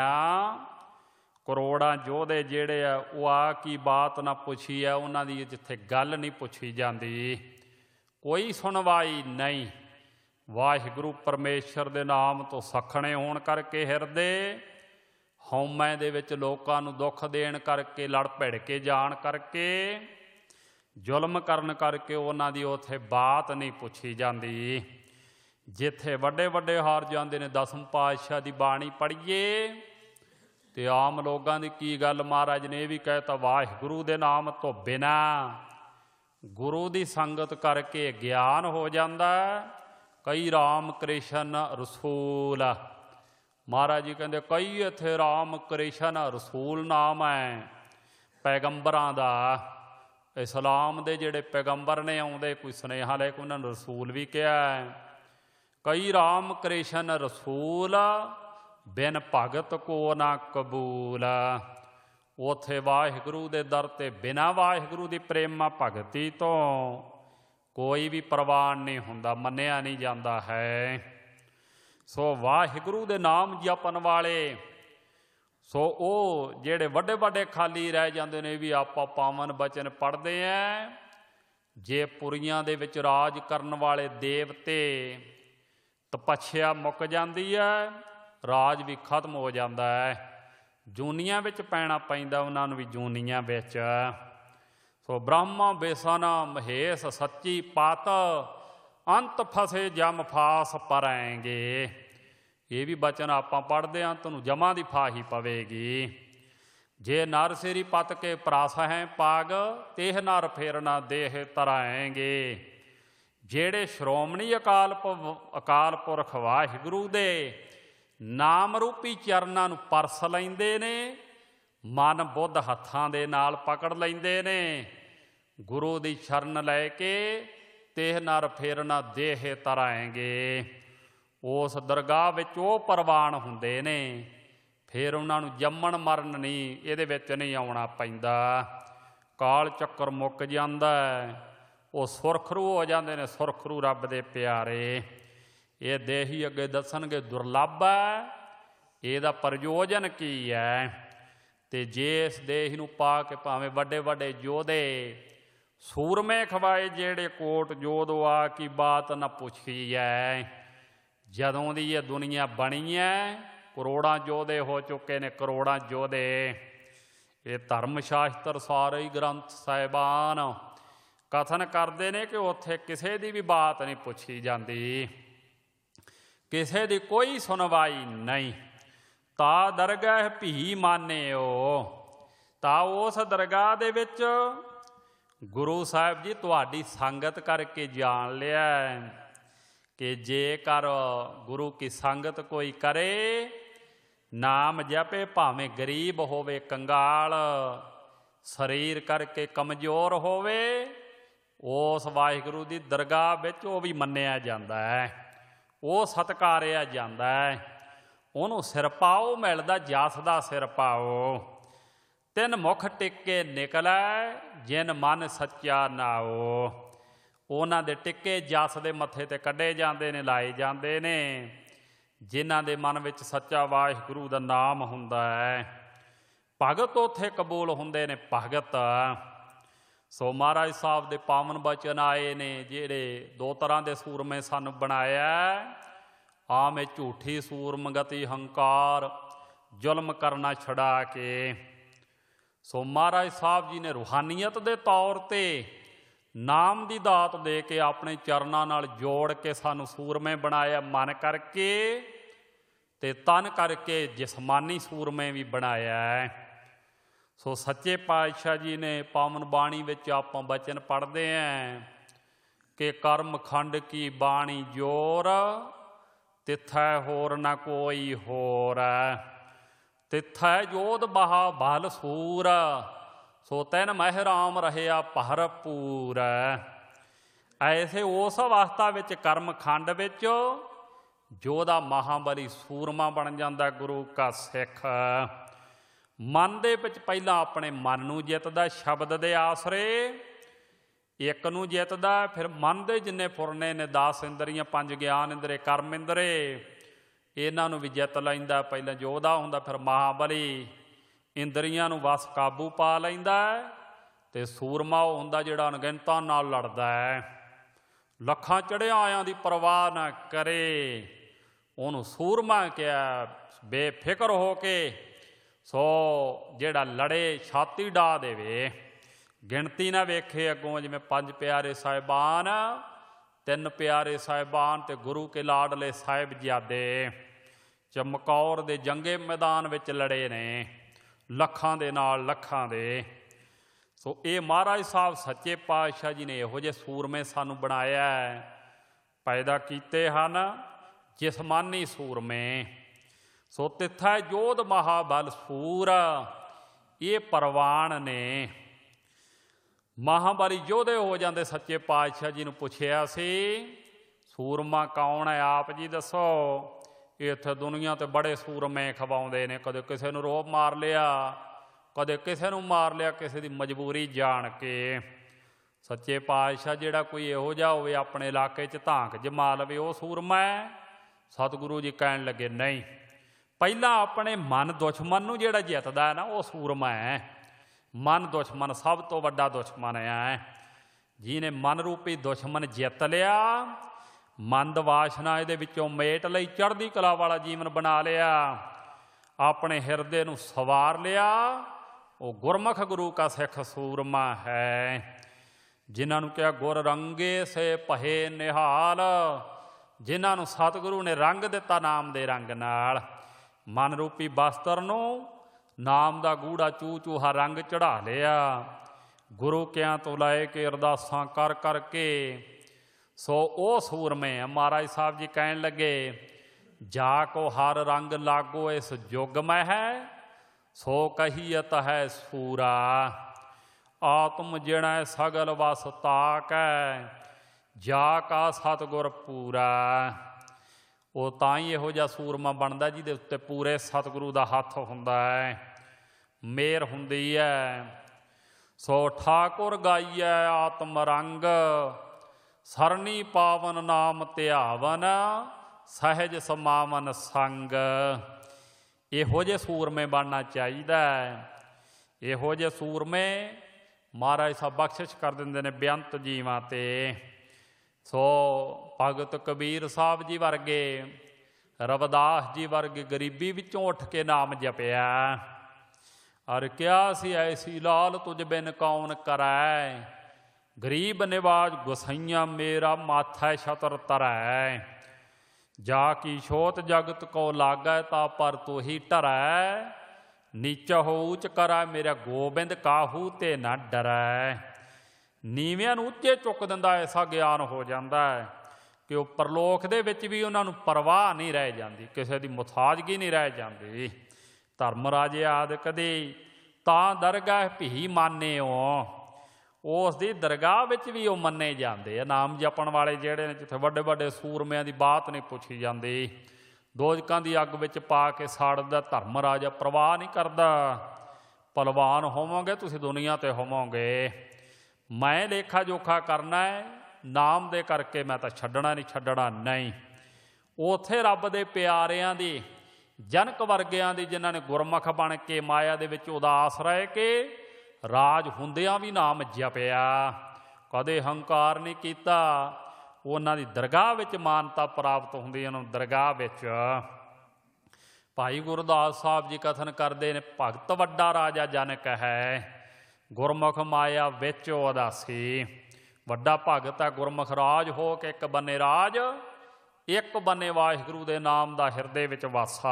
ਕਰੋੜਾਂ ਯੋਧੇ ਜਿਹੜੇ ਆ ਉਹ ਆ ਕੀ ਬਾਤ ਨਾ ਪੁੱਛੀ ਹੈ। ਉਹਨਾਂ ਦੀ ਜਿੱਥੇ ਗੱਲ ਨਹੀਂ ਪੁੱਛੀ ਜਾਂਦੀ, ਕੋਈ ਸੁਣਵਾਈ ਨਹੀਂ। ਵਾਹਿਗੁਰੂ ਪਰਮੇਸ਼ਰ ਦੇ ਨਾਮ ਤੋਂ ਸੱਖਣੇ ਹੋਣ ਕਰਕੇ ਹਿਰਦੇ, ਹਉਮੈ ਦੇ ਵਿੱਚ ਲੋਕਾਂ ਨੂੰ ਦੁੱਖ ਦੇਣ ਕਰਕੇ, ਲੜ ਭਿੜ ਕੇ ਜਾਣ ਕਰਕੇ, ਜ਼ੁਲਮ ਕਰਨ ਕਰਕੇ ਉਹਨਾਂ ਦੀ ਉੱਥੇ ਬਾਤ ਨਹੀਂ ਪੁੱਛੀ ਜਾਂਦੀ। ਜਿੱਥੇ ਵੱਡੇ ਵੱਡੇ ਹਾਰ ਜਾਂਦੇ ਨੇ, ਦਸਮ ਪਾਤਸ਼ਾਹ ਦੀ ਬਾਣੀ ਪੜ੍ਹੀਏ ਅਤੇ ਆਮ ਲੋਕਾਂ ਦੀ ਕੀ ਗੱਲ, ਮਹਾਰਾਜ ਨੇ ਇਹ ਵੀ ਕਹਿਤਾ, ਵਾਹਿਗੁਰੂ ਦੇ ਨਾਮ ਤੋਂ ਬਿਨਾਂ ਗੁਰੂ ਦੀ ਸੰਗਤ ਕਰਕੇ ਗਿਆਨ ਹੋ ਜਾਂਦਾ। ਕਈ ਰਾਮ ਕ੍ਰਿਸ਼ਨ ਰਸੂਲ, ਮਹਾਰਾਜ ਜੀ ਕਹਿੰਦੇ ਕਈ ਇੱਥੇ ਰਾਮ ਕ੍ਰਿਸ਼ਨ ਰਸੂਲ ਨਾਮ ਹੈ ਪੈਗੰਬਰਾਂ ਦਾ। ਇਸਲਾਮ ਦੇ ਜਿਹੜੇ ਪੈਗੰਬਰ ਨੇ ਆਉਂਦੇ, ਕੋਈ ਸੁਨੇਹਾ ਲੈ ਕੇ ਉਹਨਾਂ ਨੂੰ ਰਸੂਲ ਵੀ ਕਿਹਾ। ਕਈ ਰਾਮ ਕ੍ਰਿਸ਼ਨ ਰਸੂਲ, ਬਿਨ ਭਗਤ ਕੋ ਨਾ ਕਬੂਲ। ਉੱਥੇ ਵਾਹਿਗੁਰੂ ਦੇ ਦਰ 'ਤੇ ਬਿਨਾਂ ਵਾਹਿਗੁਰੂ ਦੀ ਪ੍ਰੇਮਾ ਭਗਤੀ ਤੋਂ ਕੋਈ ਵੀ ਪ੍ਰਵਾਨ ਨਹੀਂ ਹੁੰਦਾ, ਮੰਨਿਆ ਨਹੀਂ ਜਾਂਦਾ ਹੈ। ਸੋ ਵਾਹਿਗੁਰੂ ਦੇ ਨਾਮ ਜਪਣ ਵਾਲੇ, ਸੋ ਉਹ ਜਿਹੜੇ ਵੱਡੇ ਵੱਡੇ ਖਾਲੀ ਰਹਿ ਜਾਂਦੇ ਨੇ, ਵੀ ਆਪਾਂ ਪਾਵਨ ਬਚਨ ਪੜ੍ਹਦੇ ਹਾਂ। ਜੇ ਪੁਰੀਆਂ ਦੇ ਵਿੱਚ ਰਾਜ ਕਰਨ ਵਾਲੇ ਦੇਵਤੇ, ਤਪੱਛਿਆ ਮੁੱਕ ਜਾਂਦੀ ਹੈ, ਰਾਜ ਵੀ ਖਤਮ ਹੋ ਜਾਂਦਾ ਹੈ। ਜੂਨੀਆਂ ਵਿੱਚ ਪੈਣਾ ਪੈਂਦਾ ਉਹਨਾਂ ਨੂੰ ਵੀ, ਜੂਨੀਆਂ ਵਿੱਚ। ਸੋ ਬ੍ਰਹਮਾ ਬੇਸਨ ਮਹੇਸ਼ ਸੱਚੀ ਪਤ, ਅੰਤ ਫਸੇ ਜਮ ਫਾਸ ਪਰੈਂਗੇ। ਇਹ ਵੀ ਬਚਨ ਆਪਾਂ ਪੜ੍ਹਦੇ ਹਾਂ, ਤੁਹਾਨੂੰ ਜਮਾਂ ਦੀ ਫਾਹੀ ਪਵੇਗੀ। ਜੇ ਨਰ ਸਿਰੀ ਪਤ ਕੇ ਪ੍ਰਾਸ ਹੈ ਪਾਗ, ਤੇਹ ਨਰ ਫੇਰ ਨਾ ਦੇਹ ਤਰਾਏਂਗੇ। ਜਿਹੜੇ ਸ਼੍ਰੋਮਣੀ ਅਕਾਲ ਪੁਰਖ ਵਾਹਿਗੁਰੂ ਦੇ ਨਾਮ ਰੂਪੀ ਚਰਨਾਂ ਨੂੰ ਪਰਸ ਲੈਂਦੇ ਨੇ, ਮਨ ਬੁੱਧ ਹੱਥਾਂ ਦੇ ਨਾਲ ਪਕੜ ਲੈਂਦੇ ਨੇ, ਗੁਰੂ ਦੀ ਸ਼ਰਨ ਲੈ ਕੇ, ਤੇਹ ਨਰ ਫੇਰ ਨਾ ਦੇਹ ਤਰਾਏਂਗੇ। ਉਸ ਦਰਗਾਹ ਵਿੱਚ ਉਹ ਪ੍ਰਵਾਨ ਹੁੰਦੇ ਨੇ ਫਿਰ ਉਹਨਾਂ ਨੂੰ ਜੰਮਣ ਮਰਨ ਨਹੀਂ ਇਹਦੇ ਵਿੱਚ ਨਹੀਂ ਆਉਣਾ ਪੈਂਦਾ। ਕਾਲ ਚੱਕਰ ਮੁੱਕ ਜਾਂਦਾ, ਉਹ ਸੁਰਖਰੂ ਹੋ ਜਾਂਦੇ ਨੇ, ਸੁਰਖਰੂ ਰੱਬ ਦੇ ਪਿਆਰੇ। ਇਹ ਦੇਹ ਹੀ ਅੱਗੇ ਦੱਸਣਗੇ ਦੁਰਲੱਭ ਹੈ, ਇਹਦਾ ਪ੍ਰਯੋਜਨ ਕੀ ਹੈ। ਤੇ ਜੇ ਇਸ ਦੇਹ ਨੂੰ ਪਾ ਕੇ ਭਾਵੇਂ ਵੱਡੇ ਵੱਡੇ ਯੋਧੇ ਸੂਰਮੇ ਖਵਾਏ ਜਿਹੜੇ ਕੋਟ ਜੋਧਵਾ ਕੀ ਬਾਤ ਨਾ ਪੁੱਛੀ ਹੈ। ਜਦੋਂ ਦੀ ਇਹ ਦੁਨੀਆ ਬਣੀ ਹੈ ਕਰੋੜਾਂ ਯੋਧੇ ਹੋ ਚੁੱਕੇ ਨੇ, ਕਰੋੜਾਂ ਯੋਧੇ। ਇਹ ਧਰਮ ਸ਼ਾਸਤਰ ਸਾਰੇ ਹੀ ਗ੍ਰੰਥ ਸਾਹਿਬਾਨ ਕਥਨ ਕਰਦੇ ਨੇ ਕਿ ਉੱਥੇ ਕਿਸੇ ਦੀ ਵੀ ਬਾਤ ਨਹੀਂ ਪੁੱਛੀ ਜਾਂਦੀ, ਕਿਸੇ ਦੀ ਕੋਈ ਸੁਣਵਾਈ ਨਹੀਂ। ਤਾ ਦਰਗਾਹ ਭੀ ਮਾਨਿਓ, ਤਾਂ ਉਸ ਦਰਗਾਹ ਦੇ ਵਿੱਚ ਗੁਰੂ ਸਾਹਿਬ ਜੀ ਤੁਹਾਡੀ ਸੰਗਤ ਕਰਕੇ ਜਾਣ ਲਿਆ ਕਿ ਜੇਕਰ ਗੁਰੂ ਕੀ ਸੰਗਤ ਕੋਈ ਕਰੇ, ਨਾਮ ਜਪੇ, ਭਾਵੇਂ ਗਰੀਬ ਹੋਵੇ, ਕੰਗਾਲ, ਸਰੀਰ ਕਰਕੇ ਕਮਜ਼ੋਰ ਹੋਵੇ, ਉਸ ਵਾਹਿਗੁਰੂ ਦੀ ਦਰਗਾਹ ਵਿੱਚ ਉਹ ਵੀ ਮੰਨਿਆ ਜਾਂਦਾ ਹੈ, ਉਹ ਸਤਿਕਾਰਿਆ ਜਾਂਦਾ ਹੈ। ਉਹਨੂੰ ਸਿਰ ਪਾਓ ਮਿਲਦਾ, ਜਸ ਦਾ ਸਿਰ ਪਾਓ। ਤਿੰਨ ਮੁਖ ਟਿੱਕੇ ਨਿਕਲੈ ਜਿਨ ਮਨ ਸੱਚਾ ਨਾਓ। ਉਹਨਾਂ ਦੇ ਟਿੱਕੇ ਜਸ ਦੇ ਮੱਥੇ 'ਤੇ ਕੱਢੇ ਜਾਂਦੇ ਨੇ, ਲਾਏ ਜਾਂਦੇ ਨੇ, ਜਿਨ੍ਹਾਂ ਦੇ ਮਨ ਵਿੱਚ ਸੱਚਾ ਵਾਹਿਗੁਰੂ ਦਾ ਨਾਮ ਹੁੰਦਾ ਹੈ। ਭਗਤ ਉੱਥੇ ਕਬੂਲ ਹੁੰਦੇ ਨੇ, ਭਗਤ। ਸੋ ਮਹਾਰਾਜ ਸਾਹਿਬ ਦੇ ਪਾਵਨ ਬਚਨ ਆਏ ਨੇ, ਜਿਹੜੇ ਦੋ ਤਰ੍ਹਾਂ ਦੇ ਸੂਰਮੇ ਸਾਨੂੰ ਬਣਾਇਆ। ਆਮ ਇਹ ਝੂਠੀ ਸੂਰਮਗਤੀ, ਹੰਕਾਰ, ਜ਼ੁਲਮ ਕਰਨਾ ਛੁਡਾ ਕੇ। ਸੋ ਮਹਾਰਾਜ ਸਾਹਿਬ ਜੀ ਨੇ ਰੂਹਾਨੀਅਤ ਦੇ ਤੌਰ 'ਤੇ ਨਾਮ ਦੀ ਦਾਤ ਦੇ ਕੇ ਆਪਣੇ ਚਰਨਾਂ ਨਾਲ ਜੋੜ ਕੇ ਸਾਨੂੰ ਸੂਰਮੇ ਬਣਾਇਆ, ਮਨ ਕਰਕੇ ਤੇ ਤਨ ਕਰਕੇ ਜਿਸਮਾਨੀ ਸੂਰਮੇ ਵੀ ਬਣਾਇਆ। ਸੋ ਸੱਚੇ ਪਾਤਸ਼ਾਹ ਜੀ ਨੇ ਪਾਵਨ ਬਾਣੀ ਵਿੱਚ ਆਪਾਂ ਬਚਨ ਪੜ੍ਹਦੇ ਹਾਂ ਕਿ ਕਰਮ ਖੰਡ ਕੀ ਬਾਣੀ ਜੋਰ, ਤਿੱਥੈ ਹੋਰ ਨਾ ਕੋਈ ਹੋਰ। ਤਿੱਥੈ ਜੋਧ ਬਹਾ ਭਲ ਸੂਰ, ਸੋ ਤੈਨ ਮਹਿ ਰਾਮ ਰਹਿਆ ਭਰਪੂਰ। ਐਸੇ ਉਸ ਅਵਸਥਾ ਵਿੱਚ ਕਰਮ ਖੰਡ ਵਿੱਚ ਜੋਧਾ ਮਹਾਬਲੀ ਸੂਰਮਾ ਬਣ ਜਾਂਦਾ ਗੁਰੂ ਕਾ ਸਿੱਖ। ਮਨ ਦੇ ਵਿੱਚ ਪਹਿਲਾਂ ਆਪਣੇ ਮਨ ਨੂੰ ਜਿੱਤਦਾ ਸ਼ਬਦ ਦੇ ਆਸਰੇ, ਇੱਕ ਨੂੰ ਜਿੱਤਦਾ, ਫਿਰ ਮਨ ਦੇ ਜਿੰਨੇ ਫੁਰਨੇ ਨੇ 10 ਇੰਦਰੀਆਂ, 5 ਗਿਆਨ ਇੰਦਰੇ, ਕਰਮ ਇੰਦਰੇ, ਇਹਨਾਂ ਨੂੰ ਵੀ ਜਿੱਤ ਲੈਂਦਾ। ਪਹਿਲਾਂ ਯੋਧਾ ਹੁੰਦਾ, ਫਿਰ ਮਹਾਬਲੀ ਇੰਦਰੀਆਂ ਨੂੰ ਵਸ ਕਾਬੂ ਪਾ ਲੈਂਦਾ। ਅਤੇ ਸੂਰਮਾ ਉਹ ਹੁੰਦਾ ਜਿਹੜਾ ਅਣਗਿਣਤਾਂ ਨਾਲ ਲੜਦਾ ਹੈ, ਲੱਖਾਂ ਚੜ੍ਹਿਆਇਆਂ ਦੀ ਪਰਵਾਹ ਨਾ ਕਰੇ, ਉਹਨੂੰ ਸੂਰਮਾ ਕਿਹਾ। ਬੇਫਿਕਰ ਹੋ ਕੇ ਸੋ ਜਿਹੜਾ ਲੜੇ, ਛਾਤੀ ਡਾ ਦੇਵੇ, ਗਿਣਤੀ ਨਾ ਵੇਖੇ ਅੱਗੋਂ। ਜਿਵੇਂ 5 ਪਿਆਰੇ ਸਾਹਿਬਾਨ, 3 ਪਿਆਰੇ ਸਾਹਿਬਾਨ ਅਤੇ ਗੁਰੂ ਕੇ ਲਾਡਲੇ ਸਾਹਿਬਜ਼ਾਦੇ ਚਮਕੌਰ ਦੇ ਜੰਗੇ ਮੈਦਾਨ ਵਿੱਚ ਲੜੇ ਨੇ, ਲੱਖਾਂ ਦੇ ਨਾਲ, ਲੱਖਾਂ ਦੇ। ਸੋ ਇਹ ਮਹਾਰਾਜ ਸਾਹਿਬ ਸੱਚੇ ਪਾਤਸ਼ਾਹ ਜੀ ਨੇ ਇਹੋ ਜਿਹੇ ਸੂਰਮੇ ਸਾਨੂੰ ਬਣਾਇਆ, ਪੈਦਾ ਕੀਤੇ ਹਨ, ਜਿਸਮਾਨੀ ਸੂਰਮੇ। ਸੋ ਤਿੱਥੈ ਜੋਧ ਮਹਾਬਲ ਸੂਰ, ਇਹ ਪ੍ਰਵਾਨ ਨੇ। ਮਹਾਬਲੀ ਯੋਧੇ ਹੋ ਜਾਂਦੇ। ਸੱਚੇ ਪਾਤਸ਼ਾਹ ਜੀ ਨੂੰ ਪੁੱਛਿਆ ਸੀ ਸੂਰਮਾ ਕੌਣ ਹੈ, ਆਪ ਜੀ ਦੱਸੋ। ਇੱਥੇ ਦੁਨੀਆ 'ਤੇ ਬੜੇ ਸੂਰਮੇ ਖਵਾਉਂਦੇ ਨੇ, ਕਦੇ ਕਿਸੇ ਨੂੰ ਰੋਹਬ ਮਾਰ ਲਿਆ, ਕਦੇ ਕਿਸੇ ਨੂੰ ਮਾਰ ਲਿਆ, ਕਿਸੇ ਦੀ ਮਜਬੂਰੀ ਜਾਣ ਕੇ। ਸੱਚੇ ਪਾਤਸ਼ਾਹ ਜਿਹੜਾ ਕੋਈ ਇਹੋ ਜਿਹਾ ਹੋਵੇ ਆਪਣੇ ਇਲਾਕੇ 'ਚ ਧਾਂਕ ਜਮਾ ਲਵੇ, ਉਹ ਸੂਰਮਾ ਹੈ। ਸਤਿਗੁਰੂ ਜੀ ਕਹਿਣ ਲੱਗੇ ਨਹੀਂ, ਪਹਿਲਾਂ ਆਪਣੇ ਮਨ ਦੁਸ਼ਮਣ ਨੂੰ ਜਿਹੜਾ ਜਿੱਤਦਾ ਹੈ ਨਾ, ਉਹ ਸੂਰਮਾ ਹੈ। ਮਨ ਦੁਸ਼ਮਣ ਸਭ ਤੋਂ ਵੱਡਾ ਦੁਸ਼ਮਣ ਹੈ। ਜਿਹਨੇ ਮਨ ਰੂਪੀ ਦੁਸ਼ਮਣ ਜਿੱਤ ਲਿਆ, ਮੰਦ ਵਾਸ਼ਨਾ ਇਹਦੇ ਵਿੱਚੋਂ ਮੇਟ ਲਈ, ਚੜ੍ਹਦੀ ਕਲਾ ਵਾਲਾ ਜੀਵਨ ਬਣਾ ਲਿਆ, ਆਪਣੇ ਹਿਰਦੇ ਨੂੰ ਸਵਾਰ ਲਿਆ, ਉਹ ਗੁਰਮੁਖ ਗੁਰੂ ਕਾ ਸਿੱਖ ਸੂਰਮਾ ਹੈ। ਜਿਨ੍ਹਾਂ ਨੂੰ ਕਿਹਾ ਗੁਰ ਰੰਗੇ ਸੇ ਭਏ ਨਿਹਾਲ, ਜਿਨ੍ਹਾਂ ਨੂੰ ਸਤਿਗੁਰੂ ਨੇ ਰੰਗ ਦਿੱਤਾ ਨਾਮ ਦੇ ਰੰਗ ਨਾਲ। ਮਨ ਰੂਪੀ ਬਸਤਰ ਨੂੰ ਨਾਮ ਦਾ ਗੂੜਾ ਚੂ ਚੂਹਾ ਰੰਗ ਚੜ੍ਹਾ ਲਿਆ, ਗੁਰੂ ਕਿਆਂ ਤੋਂ ਲੈ ਕੇ ਅਰਦਾਸਾਂ ਕਰ ਕਰਕੇ। ਸੋ ਉਹ ਸੂਰਮੇ ਮਹਾਰਾਜ ਸਾਹਿਬ ਜੀ ਕਹਿਣ ਲੱਗੇ, ਜਾ ਕੋ ਹਰ ਰੰਗ ਲਾਗੋ ਇਸ ਜੁਗ ਮੈਂ ਹੈ, ਸੋ ਕਹੀਅਤ ਹੈ ਸੂਰਾ। ਆਤਮ ਜਿਣੈ ਸਗਲ ਵਸ ਤਾਕੈ, ਜਾ ਕਾ ਸਤਿਗੁਰ ਪੂਰਾ। ਉਹ ਤਾਂ ਹੀ ਇਹੋ ਜਿਹਾ ਸੂਰਮਾ ਬਣਦਾ ਜਿਹਦੇ ਉੱਤੇ ਪੂਰੇ ਸਤਿਗੁਰੂ ਦਾ ਹੱਥ ਹੁੰਦਾ ਹੈ, ਮਿਹਰ ਹੁੰਦੀ ਹੈ। ਸੋ ਠਾਕੁਰ ਗਾਈਐ ਆਤਮ ਰੰਗ, ਸਰਣੀ ਪਾਵਨ ਨਾਮ ਧਿਆਵਨ, ਸਹਿਜ ਸਮਾਵਨ ਸੰਗ। ਇਹੋ ਜਿਹੇ ਸੂਰਮੇ ਬਣਨਾ ਚਾਹੀਦਾ ਹੈ। ਇਹੋ ਜਿਹੇ ਸੂਰਮੇ ਮਹਾਰਾਜ ਸਾਹਿਬ ਬਖਸ਼ਿਸ਼ ਕਰ ਦਿੰਦੇ ਨੇ ਬੇਅੰਤ ਜੀਵਾਂ 'ਤੇ। ਸੋ ਭਗਤ ਕਬੀਰ ਸਾਹਿਬ ਜੀ ਵਰਗੇ, ਰਵਿਦਾਸ ਜੀ ਵਰਗੇ ਗਰੀਬੀ ਵਿੱਚੋਂ ਉੱਠ ਕੇ ਨਾਮ ਜਪਿਆ। ਅਰ ਕਿਹਾ ਸੀ ਐਸੀ ਲਾਲ ਤੁਝ ਬਿਨ ਕੌਣ ਕਰੈ, ਗਰੀਬ ਨਿਵਾਜ ਗੁਸਈਆਂ ਮੇਰਾ ਮਾਥੈ ਛਤਰ ਧਰੈ। ਜਾ ਕੀ ਛੋਤ ਜਗਤ ਕੋ ਲਾਗੈ ਤਾ ਪਰ ਤੂੰ ਹੀ ਢਰੈ, ਨੀਚ ਹੋਊਚ ਕਰੈ ਮੇਰਾ ਗੋਬਿੰਦ ਕਾਹੂ ਤੇ ਨਾ ਡਰੈ। ਨੀਵਿਆਂ ਨੂੰ ਉੱਚੇ ਚੁੱਕ ਦਿੰਦਾ, ਐਸਾ ਗਿਆਨ ਹੋ ਜਾਂਦਾ ਹੈ ਕਿ ਉਹ ਪਰਲੋਕ ਦੇ ਵਿੱਚ ਵੀ ਉਹਨਾਂ ਨੂੰ ਪਰਵਾਹ ਨਹੀਂ ਰਹਿ ਜਾਂਦੀ, ਕਿਸੇ ਦੀ ਮੁਥਾਜਗੀ ਨਹੀਂ ਰਹਿ ਜਾਂਦੀ। ਧਰਮ ਰਾਜੇ ਆਦਿਕ ਦੀ ਤਾਂ ਦਰਗਾਹ ਭੀ ਮਾਨਿਓ, ਉਸ ਦੀ ਦਰਗਾਹ ਵਿੱਚ ਵੀ ਉਹ ਮੰਨੇ ਜਾਂਦੇ ਆ। ਨਾਮ ਜਪਣ ਵਾਲੇ ਜਿਹੜੇ ਨੇ, ਜਿੱਥੇ ਵੱਡੇ ਵੱਡੇ ਸੂਰਮਿਆਂ ਦੀ ਬਾਤ ਨਹੀਂ ਪੁੱਛੀ ਜਾਂਦੀ, ਦੋਜਕਾਂ ਦੀ ਅੱਗ ਵਿੱਚ ਪਾ ਕੇ ਸਾੜਦਾ ਧਰਮ ਰਾਜਾ ਪਰਵਾਹ ਨਹੀਂ ਕਰਦਾ। ਭਲਵਾਨ ਹੋਵੋਗੇ ਤੁਸੀਂ, ਦੁਨੀਆ 'ਤੇ ਹੋਵੋਗੇ, ਮੈਂ ਲੇਖਾ ਜੋਖਾ ਕਰਨਾ ਹੈ, ਨਾਮ ਦੇ ਕਰਕੇ ਮੈਂ ਤਾਂ ਛੱਡਣਾ ਨਹੀਂ, ਛੱਡਣਾ ਨਹੀਂ। ਉੱਥੇ ਰੱਬ ਦੇ ਪਿਆਰਿਆਂ ਦੀ, ਜਨਕ ਵਰਗਿਆਂ ਦੀ, ਜਿਨ੍ਹਾਂ ਨੇ ਗੁਰਮੁਖ ਬਣ ਕੇ ਮਾਇਆ ਦੇ ਵਿੱਚ ਉਦਾਸ ਰਹਿ ਕੇ ਰਾਜ ਹੁੰਦਿਆਂ ਵੀ ਨਾਮ ਜਪਿਆ, ਕਦੇ ਹੰਕਾਰ ਨਹੀਂ ਕੀਤਾ, ਉਹਨਾਂ ਦੀ ਦਰਗਾਹ ਵਿੱਚ ਮਾਨਤਾ ਪ੍ਰਾਪਤ ਹੁੰਦੀ ਹੈ। ਉਹਨਾਂ ਨੂੰ ਦਰਗਾਹ ਵਿੱਚ ਭਾਈ ਗੁਰਦਾਸ ਸਾਹਿਬ ਜੀ ਕਥਨ ਕਰਦੇ ਨੇ, ਭਗਤ ਵੱਡਾ ਰਾਜਾ ਜਨਕ ਹੈ, ਗੁਰਮੁਖ ਮਾਇਆ ਵਿੱਚ ਉਦਾਸੀ। ਵੱਡਾ ਭਗਤ ਹੈ, ਗੁਰਮੁਖ ਰਾਜ ਹੋ ਕੇ ਇੱਕ ਬੰਨੇ ਰਾਜ, ਇੱਕ ਬੰਨੇ ਵਾਹਿਗੁਰੂ ਦੇ ਨਾਮ ਦਾ ਹਿਰਦੇ ਵਿੱਚ ਵਾਸਾ।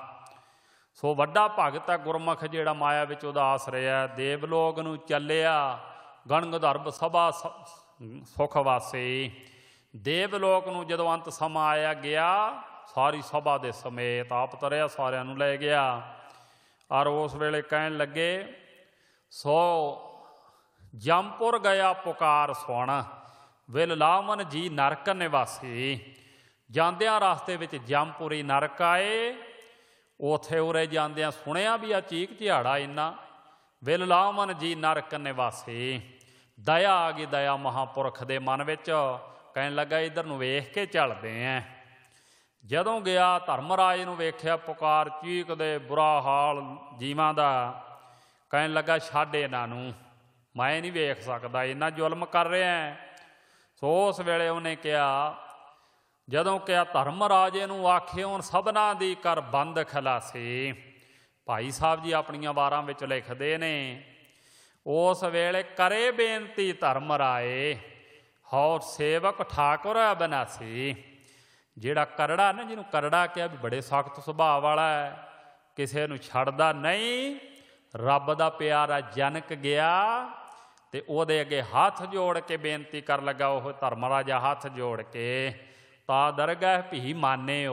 ਸੋ ਵੱਡਾ ਭਗਤ ਹੈ ਗੁਰਮੁਖ ਜਿਹੜਾ ਮਾਇਆ ਵਿੱਚ ਉਦਾਸ ਰਿਹਾ। ਦੇਵਲੋਕ ਨੂੰ ਚੱਲਿਆ, ਗਣ ਗੰਧਰਵ ਸਭਾ ਸੁਖ ਵਾਸੀ। ਦੇਵਲੋਕ ਨੂੰ ਜਦੋਂ ਅੰਤ ਸਮਾਂ ਆਇਆ ਗਿਆ, ਸਾਰੀ ਸਭਾ ਦੇ ਸਮੇਤ ਆਪ ਤਰਿਆ, ਸਾਰਿਆਂ ਨੂੰ ਲੈ ਗਿਆ। ਔਰ ਉਸ ਵੇਲੇ ਕਹਿਣ ਲੱਗੇ, ਸੋ ਜੰਪੁਰ ਗਿਆ ਪੁਕਾਰ ਸੁਣ, ਵਿਲ ਲਾਵਨ ਜੀ ਨਰਕ ਨਿਵਾਸੀ। ਜਾਂਦਿਆਂ ਰਸਤੇ ਵਿੱਚ ਜੰਪੁਰੀ ਨਰਕ ਆਏ, ਉੱਥੇ ਉਰੇ ਜਾਂਦਿਆਂ ਸੁਣਿਆ ਵੀ ਆ ਚੀਕ ਝਿਹਾੜਾ ਇੰਨਾ, ਵਿਲ ਲਾਵਨ ਜੀ ਨਰਕ ਨਿਵਾਸੀ। ਦਇਆ ਆ ਗਈ, ਦਇਆ ਮਹਾਂਪੁਰਖ ਦੇ ਮਨ ਵਿੱਚ, ਕਹਿਣ ਲੱਗਾ ਇੱਧਰ ਨੂੰ ਵੇਖ ਕੇ ਚੱਲਦੇ ਐ। ਜਦੋਂ ਗਿਆ ਧਰਮਰਾਜ ਨੂੰ ਵੇਖਿਆ ਪੁਕਾਰ ਚੀਕਦੇ, ਬੁਰਾ ਹਾਲ ਜੀਵਾਂ ਦਾ, ਕਹਿਣ ਲੱਗਾ ਛੱਡ ਇਹਨਾਂ ਨੂੰ, ਮੈਂ ਨਹੀਂ ਵੇਖ ਸਕਦਾ, ਇੰਨਾ ਜ਼ੁਲਮ ਕਰ ਰਿਹਾ। ਸੋ ਉਸ ਵੇਲੇ ਉਹਨੇ ਕਿਹਾ, ਜਦੋਂ ਕਿਹਾ ਧਰਮ ਰਾਜੇ ਨੂੰ ਆਖਿਓ ਸਭਨਾਂ ਦੀ ਕਰ ਬੰਦ ਖਲਾਸੀ। ਭਾਈ ਸਾਹਿਬ ਜੀ ਆਪਣੀਆਂ ਵਾਰਾਂ ਵਿੱਚ ਲਿਖਦੇ ਨੇ, ਉਸ ਵੇਲੇ ਕਰੇ ਬੇਨਤੀ ਧਰਮ ਰਾਏ, ਹੌਰ ਸੇਵਕ ਠਾਕੁਰ ਅਬਨਾਸੀ। ਜਿਹੜਾ ਕਰੜਾ ਨਾ, ਜਿਹਨੂੰ ਕਰੜਾ ਕਿਹਾ ਵੀ ਬੜੇ ਸਖਤ ਸੁਭਾਅ ਵਾਲਾ ਹੈ, ਕਿਸੇ ਨੂੰ ਛੱਡਦਾ ਨਹੀਂ। ਰੱਬ ਦਾ ਪਿਆਰਾ ਜਨਕ ਗਿਆ ਤੇ ਉਹਦੇ ਅੱਗੇ ਹੱਥ ਜੋੜ ਕੇ ਬੇਨਤੀ ਕਰਨ ਲੱਗਾ। ਉਹ ਧਰਮ ਰਾਜਾ ਹੱਥ ਜੋੜ ਕੇ, ਤਾਂ ਦਰਗਾਹ ਭੀ ਮਾਨਿਓ।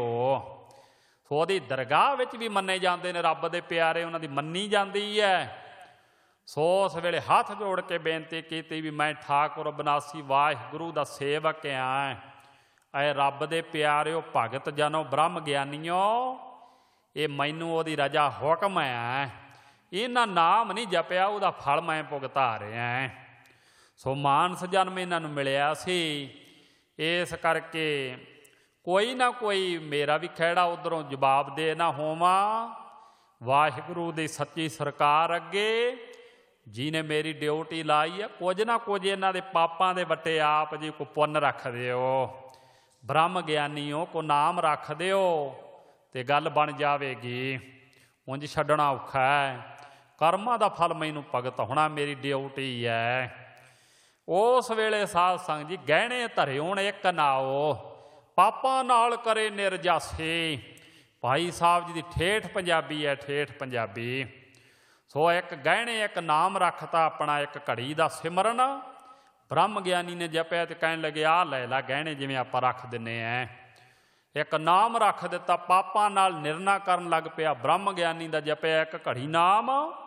ਸੋ ਉਹਦੀ ਦਰਗਾਹ ਵਿੱਚ ਵੀ ਮੰਨੇ ਜਾਂਦੇ ਨੇ ਰੱਬ ਦੇ ਪਿਆਰੇ, ਉਹਨਾਂ ਦੀ ਮੰਨੀ ਜਾਂਦੀ ਹੈ। ਸੋ ਉਸ ਵੇਲੇ ਹੱਥ ਜੋੜ ਕੇ ਬੇਨਤੀ ਕੀਤੀ ਵੀ ਮੈਂ ਠਾਕੁਰ ਅਬਨਾਸੀ ਵਾਹਿਗੁਰੂ ਦਾ ਸੇਵਕ ਹਾਂ। ਐ ਰੱਬ ਦੇ ਪਿਆਰਿਓ, ਭਗਤ ਜਨੋ, ਬ੍ਰਹਮ ਗਿਆਨੀਓ, ਇਹ ਮੈਨੂੰ ਉਹਦੀ ਰਜਾ ਹੁਕਮ ਹੈ। ਇਹਨਾਂ ਨਾਮ ਨਹੀਂ ਜਪਿਆ, ਉਹਦਾ ਫਲ ਮੈਂ ਭੁਗਤਾ ਰਿਹਾ। ਸੋ ਮਾਨਸ ਜਨਮ ਇਹਨਾਂ ਨੂੰ ਮਿਲਿਆ ਸੀ, ਇਸ ਕਰਕੇ ਕੋਈ ਨਾ ਕੋਈ ਮੇਰਾ ਵੀ ਖਹਿੜਾ ਉੱਧਰੋਂ ਜਵਾਬ ਦੇ ਨਾ ਹੋਵਾਂ। ਵਾਹਿਗੁਰੂ ਦੀ ਸੱਚੀ ਸਰਕਾਰ ਅੱਗੇ ਜਿਹਨੇ ਮੇਰੀ ਡਿਊਟੀ ਲਾਈ ਹੈ, ਕੁਝ ਨਾ ਕੁਝ ਇਹਨਾਂ ਦੇ ਪਾਪਾਂ ਦੇ ਵੱਟੇ ਆਪ ਜੀ ਕੋ ਪੁੰਨ ਰੱਖ ਦਿਓ। ਬ੍ਰਹਮ ਗਿਆਨੀਓ ਕੋ ਨਾਮ ਰੱਖ ਦਿਓ ਤੇ ਗੱਲ ਬਣ ਜਾਵੇਗੀ। ਉਂਝ ਛੱਡਣਾ ਔਖਾ ਹੈ, ਕਰਮਾਂ ਦਾ ਫਲ ਮੈਨੂੰ ਭਗਤ ਹੋਣਾ ਮੇਰੀ ਡਿਊਟੀ ਹੈ। ਉਸ ਵੇਲੇ ਸਾਧ ਸੰਗਤ ਜੀ ਗਹਿਣੇ ਧਰਿਉਣ ਇੱਕ ਨਾਓ, ਪਾਪਾਂ ਨਾਲ ਕਰੇ ਨਿਰਜਾਸੇ। ਭਾਈ ਸਾਹਿਬ ਜੀ ਦੀ ਠੇਠ ਪੰਜਾਬੀ ਹੈ, ਠੇਠ ਪੰਜਾਬੀ। ਸੋ ਇੱਕ ਗਹਿਣੇ, ਇੱਕ ਨਾਮ ਰੱਖਤਾ ਆਪਣਾ, ਇੱਕ ਘੜੀ ਦਾ ਸਿਮਰਨ। ਬ੍ਰਹਮ ਗਿਆਨੀ ਨੇ ਜਪਿਆ ਤੇ ਕਹਿਣ ਲੱਗੇ ਆਹ ਲੈ ਲਾ ਗਹਿਣੇ, ਜਿਵੇਂ ਆਪਾਂ ਰੱਖ ਦਿੰਦੇ ਐ। ਇੱਕ ਨਾਮ ਰੱਖ ਦਿੱਤਾ, ਪਾਪਾਂ ਨਾਲ ਨਿਰਣਾ ਕਰਨ ਲੱਗ ਪਿਆ। ਬ੍ਰਹਮ ਗਿਆਨੀ ਦਾ ਜਪਿਆ ਇੱਕ ਘੜੀ ਨਾਮ,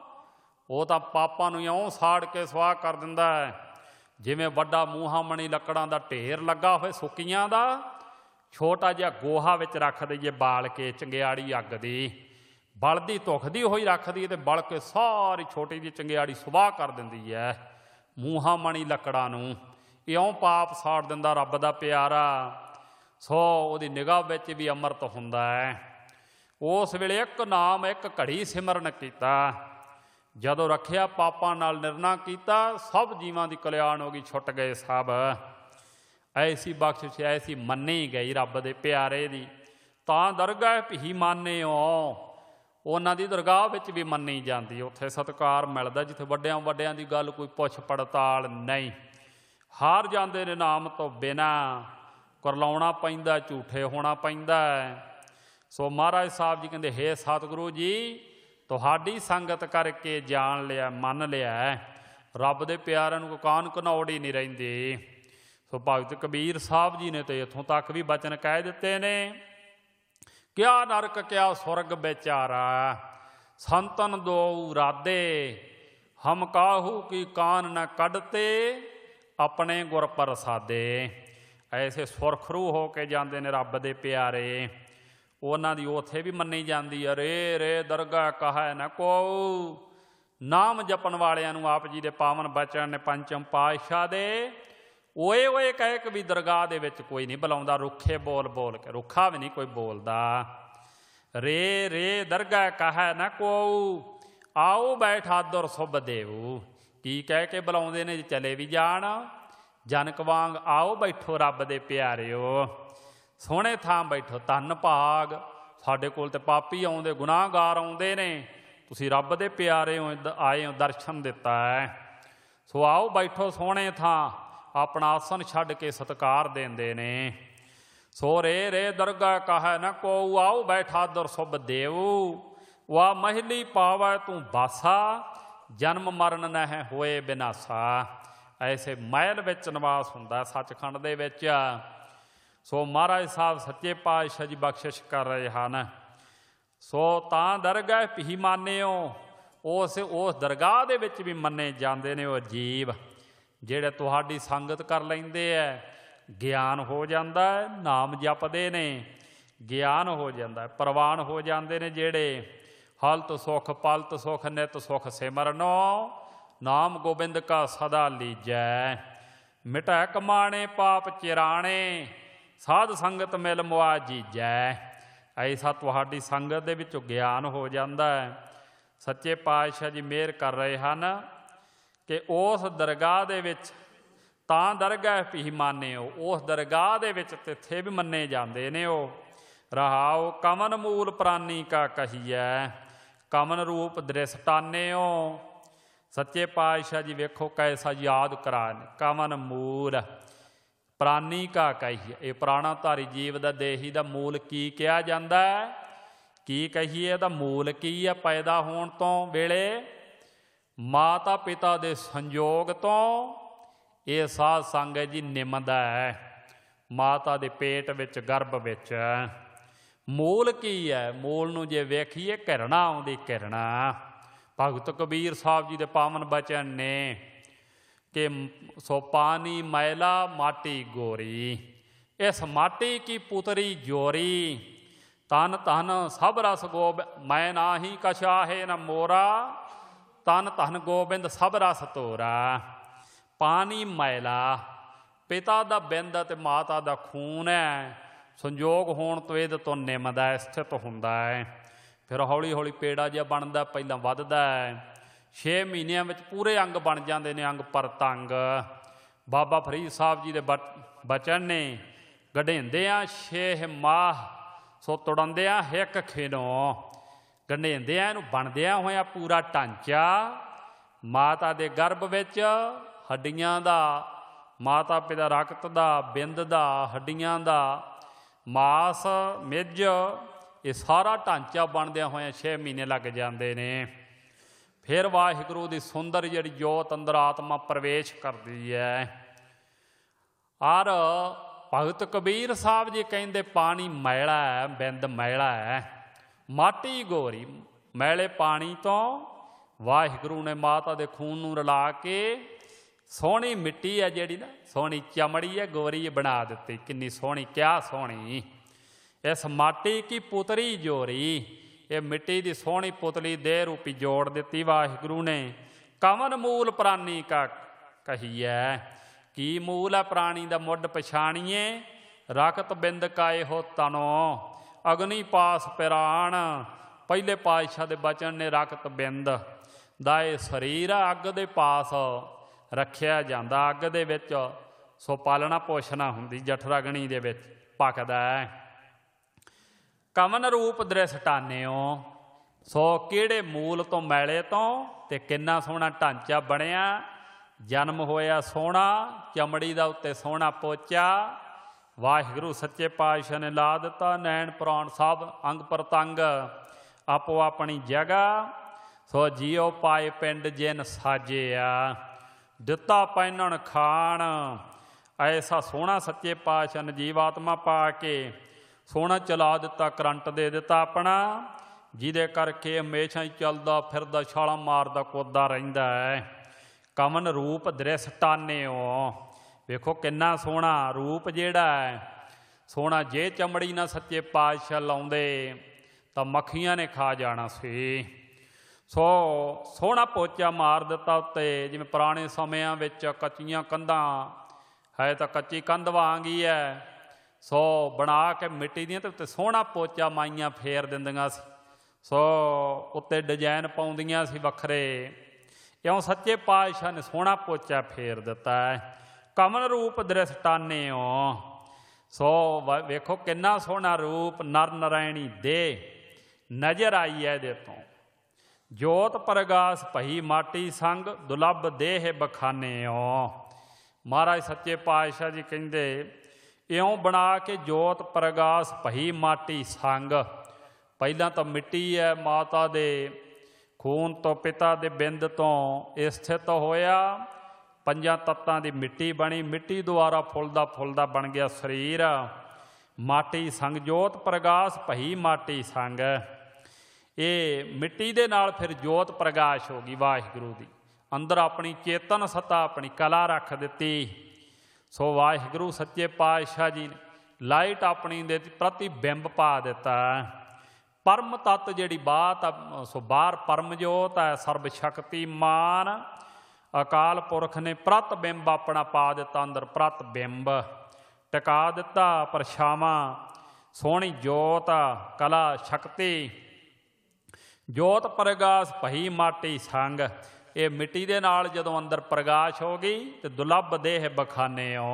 ਉਹ ਤਾਂ ਪਾਪਾਂ ਨੂੰ ਇਉਂ ਸਾੜ ਕੇ ਸੁਆਹ ਕਰ ਦਿੰਦਾ ਹੈ, ਜਿਵੇਂ ਵੱਡਾ ਮੂੰਹਾਂ ਮਣੀ ਲੱਕੜਾਂ ਦਾ ਢੇਰ ਲੱਗਾ ਹੋਵੇ ਸੁੱਕੀਆਂ ਦਾ। ਛੋਟਾ ਜਿਹਾ ਗੋਹਾ ਵਿੱਚ ਰੱਖ ਦਈਏ ਬਾਲ ਕੇ, ਚੰਗਿਆੜੀ ਅੱਗ ਦੀ ਬਲਦੀ ਧੁਖਦੀ ਹੋਈ ਰੱਖਦੀ ਅਤੇ ਬਲ ਕੇ ਸਾਰੀ ਛੋਟੀ ਜਿਹੀ ਚੰਗਿਆੜੀ ਸੁਆਹ ਕਰ ਦਿੰਦੀ ਹੈ ਮੂੰਹਾਂ ਮਣੀ ਲੱਕੜਾਂ ਨੂੰ। ਇਉਂ ਪਾਪ ਸਾੜ ਦਿੰਦਾ ਰੱਬ ਦਾ ਪਿਆਰਾ। ਸੋ ਉਹਦੀ ਨਿਗਾਹ ਵਿੱਚ ਵੀ ਅੰਮ੍ਰਿਤ ਹੁੰਦਾ ਹੈ। ਉਸ ਵੇਲੇ ਇੱਕ ਨਾਮ ਇੱਕ ਘੜੀ ਸਿਮਰਨ ਕੀਤਾ, ਜਦੋਂ ਰੱਖਿਆ ਪਾਪਾਂ ਨਾਲ ਨਿਰਣਾ ਕੀਤਾ, ਸਭ ਜੀਵਾਂ ਦੀ ਕਲਿਆਣ ਹੋ ਗਈ, ਛੁੱਟ ਗਏ ਸਭ। ਐਸੀ ਬਖਸ਼ਿਸ਼ ਐਸੀ ਮੰਨੀ ਗਈ ਰੱਬ ਦੇ ਪਿਆਰੇ ਦੀ। ਤਾਂ ਦਰਗਾਹ ਭੀ ਮਾਨਿਓ, ਉਹਨਾਂ ਦੀ ਦਰਗਾਹ ਵਿੱਚ ਵੀ ਮੰਨੀ ਜਾਂਦੀ। ਉੱਥੇ ਸਤਿਕਾਰ ਮਿਲਦਾ ਜਿੱਥੇ ਵੱਡਿਆਂ ਵੱਡਿਆਂ ਦੀ ਗੱਲ ਕੋਈ ਪੁੱਛ ਪੜਤਾਲ ਨਹੀਂ। ਹਾਰ ਜਾਂਦੇ ਨੇ ਨਾਮ ਤੋਂ ਬਿਨਾਂ, ਕਰਲਾਉਣਾ ਪੈਂਦਾ, ਝੂਠੇ ਹੋਣਾ ਪੈਂਦਾ। ਸੋ ਮਹਾਰਾਜ ਸਾਹਿਬ ਜੀ ਕਹਿੰਦੇ, ਹੇ ਸਤਿਗੁਰੂ ਜੀ, ਤੁਹਾਡੀ ਸੰਗਤ ਕਰਕੇ ਜਾਣ ਲਿਆ, ਮੰਨ ਲਿਆ, ਰੱਬ ਦੇ ਪਿਆਰਿਆਂ ਨੂੰ ਕੋਈ ਕਾਨ ਘਨੌੜ ਹੀ ਨਹੀਂ ਰਹਿੰਦੀ। ਸੋ ਭਗਤ ਕਬੀਰ ਸਾਹਿਬ ਜੀ ਨੇ ਤਾਂ ਇੱਥੋਂ ਤੱਕ ਵੀ ਬਚਨ ਕਹਿ ਦਿੱਤੇ ਨੇ, ਕਿਆ ਨਰਕ ਕਿਆ ਸੁਰਗ ਵਿਚਾਰਾ, ਸੰਤਨ ਦੋ ਰਾਦੇ, ਹਮ ਕਾਹੂ ਕੀ ਕਾਨ ਨ ਕੱਢਤੇ, ਆਪਣੇ ਗੁਰ ਪ੍ਰਸਾਦੇ। ਐਸੇ ਸੁਰਖਰੂ ਹੋ ਕੇ ਜਾਂਦੇ ਨੇ ਰੱਬ ਦੇ ਪਿਆਰੇ। ਉਹਨਾਂ ਦੀ ਉੱਥੇ ਵੀ ਮੰਨੀ ਜਾਂਦੀ ਹੈ। ਰੇ ਰੇ ਦਰਗਾਹ ਕਹੈ ਨਾ ਕੋ, ਨਾਮ ਜਪਣ ਵਾਲਿਆਂ ਨੂੰ ਆਪ ਜੀ ਦੇ ਪਾਵਨ ਬਚਨ ਨੇ ਪੰਚਮ ਪਾਤਸ਼ਾਹ ਦੇ। ਓਏ ਓਏ ਕਹਿ ਕੇ ਵੀ ਦਰਗਾਹ ਦੇ ਵਿੱਚ ਕੋਈ ਨਹੀਂ ਬੁਲਾਉਂਦਾ, ਰੁੱਖੇ ਬੋਲ ਬੋਲ ਕੇ, ਰੁੱਖਾ ਵੀ ਨਹੀਂ ਕੋਈ ਬੋਲਦਾ। ਰੇ ਰੇ ਦਰਗਾਹ ਕਹੈ ਨਾ ਕੋ, ਆਓ ਬੈਠਾਦਰ ਸੁਭ ਦੇਵ, ਕੀ ਕਹਿ ਕੇ ਬੁਲਾਉਂਦੇ ਨੇ, ਜੇ ਚਲੇ ਵੀ ਜਾਣ ਜਨਕ ਵਾਂਗ, ਆਓ ਬੈਠੋ ਰੱਬ ਦੇ ਪਿਆਰਿਓ, ਸੋਹਣੇ ਥਾਂ ਬੈਠੋ, ਧੰਨ ਭਾਗ। ਸਾਡੇ ਕੋਲ ਤਾਂ ਪਾਪੀ ਆਉਂਦੇ, ਗੁਨਾਹਗਾਰ ਆਉਂਦੇ ਨੇ, ਤੁਸੀਂ ਰੱਬ ਦੇ ਪਿਆਰੇ ਹੋ, ਆਏ ਹੋ, ਦਰਸ਼ਨ ਦਿੱਤਾ ਹੈ। ਸੋ ਆਓ ਬੈਠੋ ਸੋਹਣੇ ਥਾਂ, ਆਪਣਾ ਆਸਨ ਛੱਡ ਕੇ ਸਤਿਕਾਰ ਦਿੰਦੇ ਨੇ। ਸੋ ਰੇ ਰੇ ਦਰਗਾਹ ਕਹੈ ਨਾ ਕੋ, ਆਓ ਬੈਠਾਦਰ ਸੁਭ ਦੇਵ, ਵਾ ਮਹਿਲੀ ਪਾਵੈ ਤੂੰ ਬਾਸਾ, ਜਨਮ ਮਰਨ ਨਹਿ ਹੋਏ ਬਿਨਾਸਾ। ਐਸੇ ਮਹਿਲ ਵਿੱਚ ਨਿਵਾਸ ਹੁੰਦਾ ਸੱਚਖੰਡ ਦੇ ਵਿੱਚ। ਸੋ ਮਹਾਰਾਜ ਸਾਹਿਬ ਸੱਚੇ ਪਾਤਸ਼ਾਹ ਜੀ ਬਖਸ਼ਿਸ਼ ਕਰ ਰਹੇ ਹਨ। ਸੋ ਤਾਂ ਦਰਗਾਹ ਭੀ ਮਾਨਿਓ, ਉਸ ਦਰਗਾਹ ਦੇ ਵਿੱਚ ਵੀ ਮੰਨੇ ਜਾਂਦੇ ਨੇ ਉਹ ਜੀਵ ਜਿਹੜੇ ਤੁਹਾਡੀ ਸੰਗਤ ਕਰ ਲੈਂਦੇ ਹੈ। ਗਿਆਨ ਹੋ ਜਾਂਦਾ ਹੈ, ਨਾਮ ਜਪਦੇ ਨੇ, ਗਿਆਨ ਹੋ ਜਾਂਦਾ, ਪ੍ਰਵਾਨ ਹੋ ਜਾਂਦੇ ਨੇ ਜਿਹੜੇ। ਹਲਤ ਸੁਖ ਪਲਤ ਸੁਖ ਨਿਤ ਸੁਖ ਸਿਮਰਨੋ, ਨਾਮ ਗੋਬਿੰਦ ਕਾ ਸਦਾ ਲੀਜੈ। ਮਿਟੈ ਕਮਾਣੇ ਪਾਪ ਚਿਰਾਣੇ, ਸਾਧ ਸੰਗਤ ਮਿਲ ਮੁਆ ਜੀਜੈ। ਐਸਾ ਤੁਹਾਡੀ ਸੰਗਤ ਦੇ ਵਿੱਚੋਂ ਗਿਆਨ ਹੋ ਜਾਂਦਾ ਹੈ। ਸੱਚੇ ਪਾਤਸ਼ਾਹ ਜੀ ਮਿਹਰ ਕਰ ਰਹੇ ਹਨ ਕਿ ਉਸ ਦਰਗਾਹ ਦੇ ਵਿੱਚ, ਤਾਂ ਦਰਗਾਹ ਭੀ ਮਾਨਿਓ, ਉਸ ਦਰਗਾਹ ਦੇ ਵਿੱਚ ਤਿੱਥੇ ਵੀ ਮੰਨੇ ਜਾਂਦੇ ਨੇ ਉਹ। ਰਹਾਉ ਕਮਨ ਮੂਲ ਪ੍ਰਾਨੀ ਕਾ ਕਹੀਐ, ਕਮਨ ਰੂਪ ਦ੍ਰਿਸ਼ਟਾਨਿਓ। ਸੱਚੇ ਪਾਤਸ਼ਾਹ ਜੀ ਵੇਖੋ ਕੈਸਾ ਯਾਦ ਕਰਾਨ, ਕਮਨ ਮੂਲ ਪ੍ਰਾਨੀ ਕਾ ਕਹੀਏ। ਇਹ ਪ੍ਰਾਣਾਧਾਰੀ ਜੀਵ ਦਾ, ਦੇਹੀ ਦਾ ਮੂਲ ਕੀ ਕਿਹਾ ਜਾਂਦਾ ਹੈ? ਕੀ ਕਹੀਏ ਇਹਦਾ ਮੂਲ ਕੀ ਹੈ? ਪੈਦਾ ਹੋਣ ਤੋਂ ਵੇਲੇ ਮਾਤਾ ਪਿਤਾ ਦੇ ਸੰਯੋਗ ਤੋਂ ਇਹ ਸਾਧ ਸੰਗਤ ਜੀ ਨਿਮਦਾ ਹੈ, ਮਾਤਾ ਦੇ ਪੇਟ ਵਿੱਚ, ਗਰਭ ਵਿੱਚ। ਮੂਲ ਕੀ ਹੈ? ਮੂਲ ਨੂੰ ਜੇ ਵੇਖੀਏ, ਘਿਰਣਾ ਆਉਂਦੀ, ਘਿਰਣਾ। ਭਗਤ ਕਬੀਰ ਸਾਹਿਬ ਜੀ ਦੇ ਪਾਵਨ ਬਚਨ ਨੇ ਕਿ ਸੋ ਪਾਣੀ ਮੈਲਾ ਮਾਟੀ ਗੋਰੀ, ਇਸ ਮਾਟੀ ਕੀ ਪੁਤਰੀ ਜੋਰੀ, ਤਨ ਧਨ ਸਭ ਰਸ ਮੈਂ ਨਾਹੀ ਕਛਾਹੇ ਨ ਮੋਰਾ, ਤਨ ਧਨ ਗੋਬਿੰਦ ਸਭ ਰਸ ਤੋਰਾ। ਪਾਣੀ ਮੈਲਾ, ਪਿਤਾ ਦਾ ਬਿੰਦ ਅਤੇ ਮਾਤਾ ਦਾ ਖੂਨ ਹੈ, ਸੰਜੋਗ ਹੋਣ ਤੋਂ ਇਹਦੇ ਤੋਂ ਨਿਮਦਾ, ਸਥਿਤ ਹੁੰਦਾ ਹੈ। ਫਿਰ ਹੌਲੀ ਹੌਲੀ ਪੇੜਾ ਜਿਹਾ ਬਣਦਾ, ਪਹਿਲਾਂ ਵੱਧਦਾ ਹੈ। 6 ਮਹੀਨਿਆਂ ਵਿੱਚ ਪੂਰੇ ਅੰਗ ਬਣ ਜਾਂਦੇ ਨੇ, ਅੰਗ ਪ੍ਰਤੰਗ। ਬਾਬਾ ਫਰੀਦ ਸਾਹਿਬ ਜੀ ਦੇ ਬਚਨ ਨੇ, ਗੰਢੇਂਦਿਆਂ 6 ਮਾਹ, ਸੋ ਤੁੜੰਦਿਆਂ ਹਿੱਕ ਖਿਨੋ। ਗੰਢੇਂਦਿਆਂ ਇਹਨੂੰ ਬਣਦਿਆਂ ਹੋਇਆ ਪੂਰਾ ਢਾਂਚਾ, ਮਾਤਾ ਦੇ ਗਰਭ ਵਿੱਚ ਹੱਡੀਆਂ ਦਾ, ਮਾਤਾ ਪਿਤਾ ਰਕਤ ਦਾ, ਬਿੰਦ ਦਾ, ਹੱਡੀਆਂ ਦਾ, ਮਾਸ ਮਿੱਝ, ਇਹ ਸਾਰਾ ਢਾਂਚਾ ਬਣਦਿਆਂ ਹੋਇਆਂ 6 ਮਹੀਨੇ ਲੱਗ ਜਾਂਦੇ ਨੇ। ਫਿਰ ਵਾਹਿਗੁਰੂ ਦੀ ਸੁੰਦਰ ਜਿਹੜੀ ਜੋਤ ਅੰਦਰ ਆਤਮਾ ਪ੍ਰਵੇਸ਼ ਕਰਦੀ ਹੈ। ਔਰ ਭਗਤ ਕਬੀਰ ਸਾਹਿਬ ਜੀ ਕਹਿੰਦੇ ਪਾਣੀ ਮੈਲਾ ਹੈ, ਬਿੰਦ ਮੈਲਾ ਹੈ, ਮਾਟੀ ਗੋਰੀ। ਮੈਲੇ ਪਾਣੀ ਤੋਂ ਵਾਹਿਗੁਰੂ ਨੇ ਮਾਤਾ ਦੇ ਖੂਨ ਨੂੰ ਰਲਾ ਕੇ सोहनी मिट्टी है जिहड़ी ना, सोहनी चमड़ी है, गोरी बना दिती, किन्नी सोहनी, क्या सोहनी। इस माटी की पुतरी जोरी, ये मिट्टी की सोहनी पुतली दे रूपी जोड़ दिती वाहिगुरू ने। कवन मूल प्राणी का कहीए, की मूल है प्राणी का मुੱਢ पछाणीए। रखत बिंद काए हो तनो, अग्नि पास पिराण। पहले पातशाह के बचन ने रखत बिंद दा ये शरीर अग दे पास रखिया जांदा, अग दे विच सो पालना पोषना हुंदी, जठरागणी दे विच पकदा है। कवन रूप दृष्टान्यो, सो किहड़े मूल तो मैले तो ते किन्ना सोहना ढांचा बनिया। जन्म होया सोहना, चमड़ी दा उत्ते सोहना पोचा। वाहिगुरू सच्चे पातशाह ने ला दिता, नैन प्राण सब अंग प्रतंग आपो अपनी जगह। सो जियो पाए पिंड जिन साजिया, दिता पैनण खाण। ऐसा सोहना सच्चे पातशाह ने जीवात्मा पा के सोहना चला दिता, करंट दे दिता अपना, जिहदे करके हमेशा ही चलदा फिरदा छालां मारदा कूददा रहिंदा है। कवन रूप दृष्टान्यो, वेखो किन्ना सोहना रूप जिहड़ा है सोहना। जे चमड़ी ना सच्चे पातशाह लाउंदे तां मक्खियां ने खा जाना सी। सो सोहना पोचा मार दिता उत्ते, जिवें पुराने समयां विच कच्चियां कंधां है तां कच्ची कंध वांग ही है, सो बना के मिट्टी दियां ते उत्ते सोहना पोचा माईयां फेर दिंदियां सी। सो उत्ते डिजाइन पाउंदियां सी वखरे। इउं सच्चे पातशाह ने सोहना पोचा फेर दिता है। कवन रूप दृष्टान्यो, सो वेखो किन्ना सोहना रूप नर नारायणी दे नज़र आई है इहदे तों। जोत प्रगास भई माटी संग, दुलभ देह बखानेओ। महाराज सच्चे पातशाह जी कहिंदे इउं बना के जोत प्रगास भई माटी संग। पहलां तां मिट्टी है, माता दे खून तो पिता दे बिंद तो स्थित होया, पंजां तत्तां दी मिट्टी बनी, मिट्टी द्वारा फुलदा फुलदा बन गया शरीर। माटी संग जोत प्रगास भई माटी संग, ये मिट्टी दे नाल फिर जोत प्रगाश हो गई वाहिगुरू दी। अंदर अपनी चेतन सत्ता अपनी कला रख दिती। सो वाहिगुरू सच्चे पातशाह जी ने लाइट अपनी दे प्रतिबिंब पा दिता। परम तत्त जिहड़ी बात सो बाहर परम जोत है, सर्ब शक्तिमान अकाल पुरख ने प्रतिबिंब अपना पा दिता, अंदर प्रतिबिंब टिका दिता। परछावां सोहनी जोत कला शक्ति, जोत प्रगास भई माटी संग। ये मिट्टी दे नाल जदों अंदर प्रगाश हो गई तो दुलभ देह बखानेओ।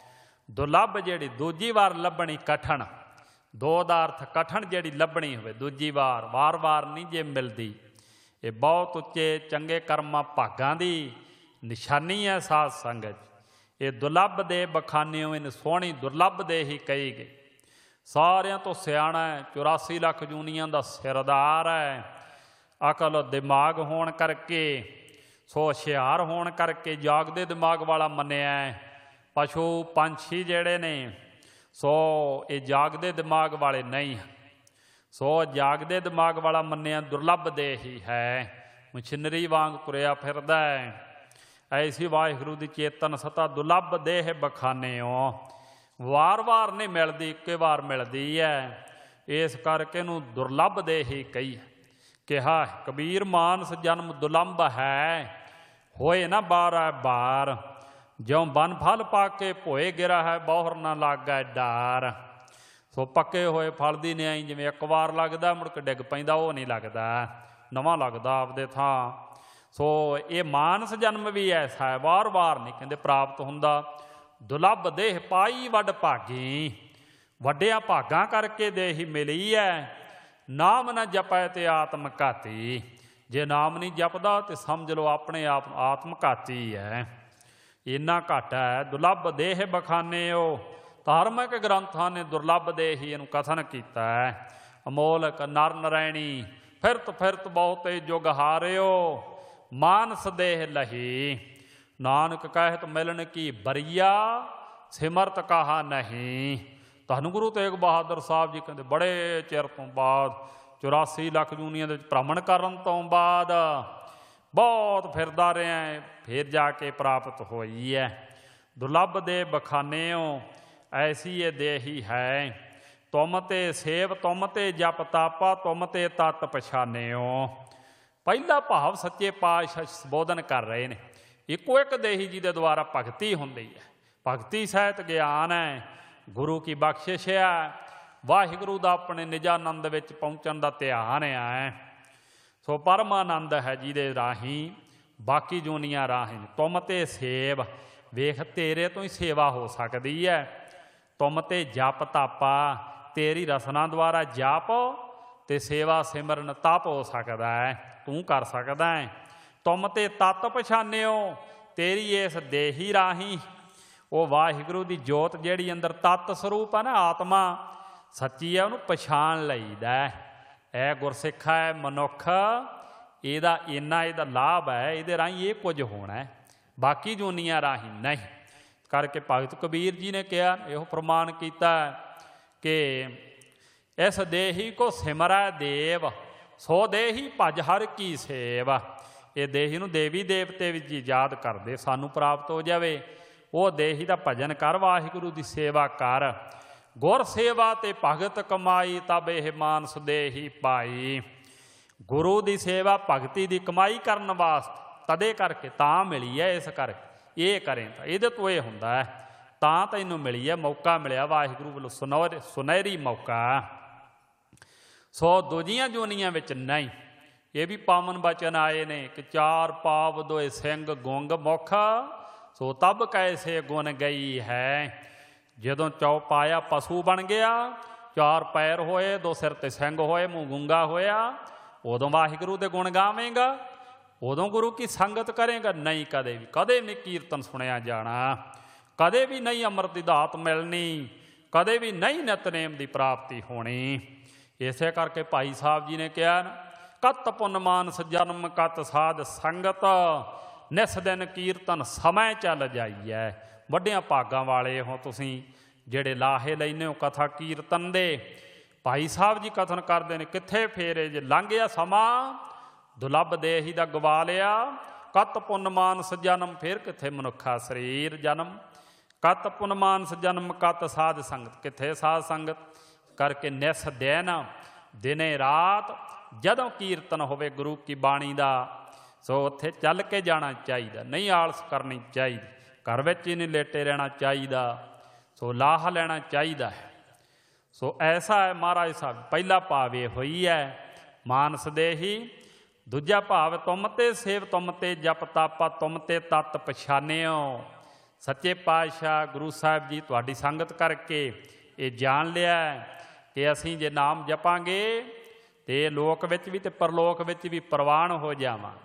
दुलभ जिहड़ी दूजी वार लभणी कठन, दो दा अर्थ कठन जिहड़ी लभणी होवे दूजी वार, वार वार नहीं जे मिलदी। ये बहुत उच्चे चंगे कर्मां भागां दी निशानी है साध संगत। ये दुलभ दे बखानेओ, इन सोहनी दुर्लभ दे ही कही गई। सारियां तो सियाणा है, 84 लाख जूनियां दा सिरदार है। अकल दिमाग होण करके, सो हुशियार होण करके जागदे दिमाग वाला मन्निया है। पशु पंछी जिहड़े ने सो ये जागदे दिमाग वाले नहीं, सो जागदे दिमाग वाला मन्निया दुर्लभ दे ही है। मशीनरी वांग तुरिया फिरदा है। ऐसी वाहिगुरू दी चेतन सत्ता दुलभ देह बखानेओ, वार वार नहीं मिलती, एक बार मिलती है। इस करके नूं दुर्लभ दे ही कही कहा। कबीर मानस जन्म दुलंभ है, होए ना बार बार। ज्यों बन फल पाके भोए गिरा है, बहुर ना लागे डार। सो पक्के होए फल दी न्याई जिवें एक बार लगदा मुड़ के डिग पैंदा, वो नहीं लगदा, नवां लगदा आपदे थां। सो ये मानस जन्म भी ऐसा है, वार वार नहीं कहते प्राप्त हुंदा। दुलभ देह पाई वड भागी, वड्डिया भागां करके देह ही मिली है। नाम न जपै ते आत्म घाती, जे नाम नहीं जपदा तो समझ लो अपने आप आत्म घाती है। इन्ना घट है। दुलभ देह बखानेओ, धार्मिक ग्रंथां ने दुर्लभ दे ही इहनूं कथन कीता है। अमोलक नर नारायणी फिरत फिरत बहुते जुग हारिओ, मानस देह लही। नानक कहत मिलन की बरिया, सिमरत कहा नहीं। धन गुरु तेग बहादुर साहब जी कहते बड़े चिर तो बाद 84 लाख जूनिया भ्रमण करन तो बाद ਬਹੁਤ ਫਿਰਦਾ ਰਿਹਾ ਹੈ, ਫਿਰ ਜਾ ਕੇ ਪ੍ਰਾਪਤ ਹੋਈ ਹੈ। ਦੁਰਲਭ ਦੇ ਬਖਾਨਿਓ ਐਸੀ ਇਹ ਦੇਹੀ ਹੈ, ਤੁਮ ਤੇ ਸੇਵ ਤੁਮ ਤੇ ਜਪ ਤਾਪਾ, ਤੁਮ ਤੇ ਤਤ ਪਛਾਨਿਓ। ਪਹਿਲਾ ਭਾਵ ਸੱਚੇ ਪਾਤਸ਼ਾਹ ਸੰਬੋਧਨ ਕਰ ਰਹੇ ਨੇ। ਇੱਕੋ ਇੱਕ ਦੇਹੀ ਜੀ ਦੇ ਦੁਆਰਾ ਭਗਤੀ ਹੁੰਦੀ ਹੈ। ਭਗਤੀ ਸਹਿਤ ਗਿਆਨ ਹੈ, ਗੁਰੂ ਕੀ ਬਖਸ਼ਿਸ਼ ਹੈ, ਵਾਹਿਗੁਰੂ ਦਾ ਆਪਣੇ ਨਿਜਾਨੰਦ ਵਿੱਚ ਪਹੁੰਚਣ ਦਾ ਧਿਆਨ ਹੈ। ਸੋ ਪਰਮਾਨੰਦ ਹੈ ਜਿਹਦੇ ਰਾਹੀਂ ਬਾਕੀ ਜੂਨੀਆਂ ਰਾਹੀਂ। ਤੁਮ ਤੇ ਸੇਵ, ਵੇਖ ਤੇਰੇ ਤੋਂ ਹੀ ਸੇਵਾ ਹੋ ਸਕਦੀ ਹੈ। ਤੁਮ ਤੇ ਜਪ ਤਾਪਾ, ਤੇਰੀ ਰਸਨਾ ਦੁਆਰਾ ਜਪ ਤੇ ਸੇਵਾ ਸਿਮਰਨ ਤਪ ਹੋ ਸਕਦਾ ਹੈ, ਤੂੰ ਕਰ ਸਕਦਾ ਹੈ। ਤੁਮ ਤੇ ਤਤ ਪਛਾਨਿਓ, ਤੇਰੀ ਇਸ ਦੇਹੀ ਰਾਹੀਂ ਉਹ ਵਾਹਿਗੁਰੂ ਦੀ ਜੋਤ ਜਿਹੜੀ ਅੰਦਰ ਤਤ ਸਰੂਪ ਹੈ ਨਾ, ਆਤਮਾ ਸੱਚੀ ਹੈ, ਉਹਨੂੰ ਪਛਾਣ ਲਈਦਾ। ਇਹ ਗੁਰਸਿੱਖਾ ਹੈ ਮਨੁੱਖ, ਇਹਦਾ ਇਹਦਾ ਲਾਭ ਹੈ, ਇਹਦੇ ਰਾਹੀਂ ਇਹ ਕੁਝ ਹੋਣਾ ਹੈ, ਬਾਕੀ ਜੂਨੀਆਂ ਰਾਹੀਂ ਨਹੀਂ। ਕਰਕੇ ਭਗਤ ਕਬੀਰ ਜੀ ਨੇ ਕਿਹਾ, ਇਹੋ ਪ੍ਰਮਾਣ ਕੀਤਾ ਕਿ ਇਸ ਦੇਹੀ ਕੋ ਸਿਮਰੈ ਦੇਵ, ਸੋ ਦੇਹੀ ਭਜ ਹਰ ਕੀ ਸੇਵ। ਇਹ ਦੇਹੀ ਨੂੰ ਦੇਵੀ ਦੇਵਤੇ ਵਿੱਚ ਯਾਦ ਕਰਦੇ ਸਾਨੂੰ ਪ੍ਰਾਪਤ ਹੋ ਜਾਵੇ। ਉਹ ਦੇਹੀ ਦਾ ਭਜਨ ਕਰ, ਵਾਹਿਗੁਰੂ ਦੀ ਸੇਵਾ ਕਰ। ਗੁਰ ਸੇਵਾ ਤੇ ਭਗਤ ਕਮਾਈ, ਤਬ ਇਹ ਮਾਨਸ ਦੇਹੀ ਪਾਈ। ਗੁਰੂ ਦੀ ਸੇਵਾ ਭਗਤੀ ਦੀ ਕਮਾਈ ਕਰਨ ਵਾਸਤੇ ਤਦੇ ਕਰਕੇ ਤਾਂ ਮਿਲੀ ਹੈ। ਇਸ ਕਰਕੇ ਇਹ ਕਰੇ ਤਾਂ ਇਹਦੇ ਤੋਂ ਇਹ ਹੁੰਦਾ ਹੈ, ਤਾਂ ਤੈਨੂੰ ਮਿਲੀ ਹੈ, ਮੌਕਾ ਮਿਲਿਆ ਵਾਹਿਗੁਰੂ ਵੱਲੋਂ ਸੁਨਹਿਰੀ ਮੌਕਾ। ਸੋ ਦੂਜੀਆਂ ਜੂਨੀਆਂ ਵਿੱਚ ਨਹੀਂ। ਇਹ ਵੀ ਪਾਵਨ ਬਚਨ ਆਏ ਨੇ ਕਿ ਚਾਰ ਪਾਵ ਦੋਏ ਸਿੰਘ ਗੁੰਗ ਮੁਖ, ਸੋ ਤਬ ਕੈਸੇ ਗੁਣ ਗਈ ਹੈ। ਜਦੋਂ ਚੌ ਪਾਇਆ ਪਸ਼ੂ ਬਣ ਗਿਆ, ਚਾਰ ਪੈਰ ਹੋਏ, ਦੋ ਸਿਰ ਤੇ ਸਿੰਘ ਹੋਏ, ਮੂੰਹ ਗੁੰਗਾ ਹੋਇਆ, ਉਦੋਂ ਵਾਹਿਗੁਰੂ ਦੇ ਗੁਣ ਗਾਵੇਂਗਾ, ਉਦੋਂ ਗੁਰੂ ਕੀ ਸੰਗਤ ਕਰੇਗਾ। ਨਹੀਂ, ਕਦੇ ਵੀ ਨਹੀਂ ਕੀਰਤਨ ਸੁਣਿਆ ਜਾਣਾ, ਕਦੇ ਵੀ ਨਹੀਂ ਅੰਮ੍ਰਿਤ ਦੀ ਦਾਤ ਮਿਲਣੀ, ਕਦੇ ਵੀ ਨਹੀਂ ਨਿਤਨੇਮ ਦੀ ਪ੍ਰਾਪਤੀ ਹੋਣੀ। ਇਸੇ ਕਰਕੇ ਭਾਈ ਸਾਹਿਬ ਜੀ ਨੇ ਕਿਹਾ, ਕਤ ਪੁੰਨ ਮਾਨਸ ਜਨਮ ਕਤ ਸਾਧ ਸੰਗਤ, ਨਿਸ ਦਿਨ ਕੀਰਤਨ ਸਮੇਂ ਚੱਲ ਜਾਈਐ। ਵੱਡਿਆਂ ਭਾਗਾਂ ਵਾਲੇ ਹੋ ਤੁਸੀਂ ਜਿਹੜੇ ਲਾਹੇ ਲੈਂਦੇ ਹੋ ਕਥਾ ਕੀਰਤਨ ਦੇ। ਭਾਈ ਸਾਹਿਬ ਜੀ ਕਥਨ ਕਰਦੇ ਨੇ, ਕਿੱਥੇ ਫੇਰੇ ਜੇ ਲੰਘ ਗਿਆ ਸਮਾਂ, ਦੁਲੱਭ ਦੇਹੀ ਦਾ ਗਵਾ ਲਿਆ। ਕਤ ਪੁੰਨ ਮਾਨਸ ਜਨਮ, ਫਿਰ ਕਿੱਥੇ ਮਨੁੱਖਾ ਸਰੀਰ ਜਨਮ। ਕਤ ਪੁੰਨ ਮਾਨਸ ਜਨਮ ਕਤ ਸਾਧ ਸੰਗਤ, ਕਿੱਥੇ ਸਾਧ ਸੰਗਤ। ਕਰਕੇ ਨਿਸ ਦਿਨ, ਦਿਨੇ ਰਾਤ ਜਦੋਂ ਕੀਰਤਨ ਹੋਵੇ ਗੁਰੂ ਕੀ ਬਾਣੀ ਦਾ, ਸੋ ਉੱਥੇ ਚੱਲ ਕੇ ਜਾਣਾ ਚਾਹੀਦਾ, ਨਹੀਂ ਆਲਸ ਕਰਨੀ ਚਾਹੀਦੀ, ਘਰ ਵਿੱਚ ਹੀ ਨਹੀਂ ਲੇਟੇ ਰਹਿਣਾ ਚਾਹੀਦਾ। ਸੋ ਲਾਹਾ ਲੈਣਾ ਚਾਹੀਦਾ ਹੈ। ਸੋ ਐਸਾ ਹੈ ਮਹਾਰਾਜ ਸਾਹਿਬ। ਪਹਿਲਾ ਭਾਵ ਇਹ ਹੋਈ ਹੈ ਮਾਨਸ ਦੇਹੀ। ਦੂਜਾ ਭਾਵ ਤੁਮ ਤੇ ਸੇਵ ਤੁਮ ਤੇ ਜਪ ਤਾਪਾ, ਤੁਮ ਤੇ ਤਤ ਪਛਾਨਿਓ। ਸੱਚੇ ਪਾਤਸ਼ਾਹ ਗੁਰੂ ਸਾਹਿਬ ਜੀ ਤੁਹਾਡੀ ਸੰਗਤ ਕਰਕੇ ਇਹ ਜਾਣ ਲਿਆ ਕਿ ਅਸੀਂ ਜੇ ਨਾਮ ਜਪਾਂਗੇ ਤੇ ਲੋਕ ਵਿੱਚ ਵੀ ਤੇ ਪਰਲੋਕ ਵਿੱਚ ਵੀ ਪ੍ਰਵਾਨ ਹੋ ਜਾਵਾਂਗੇ।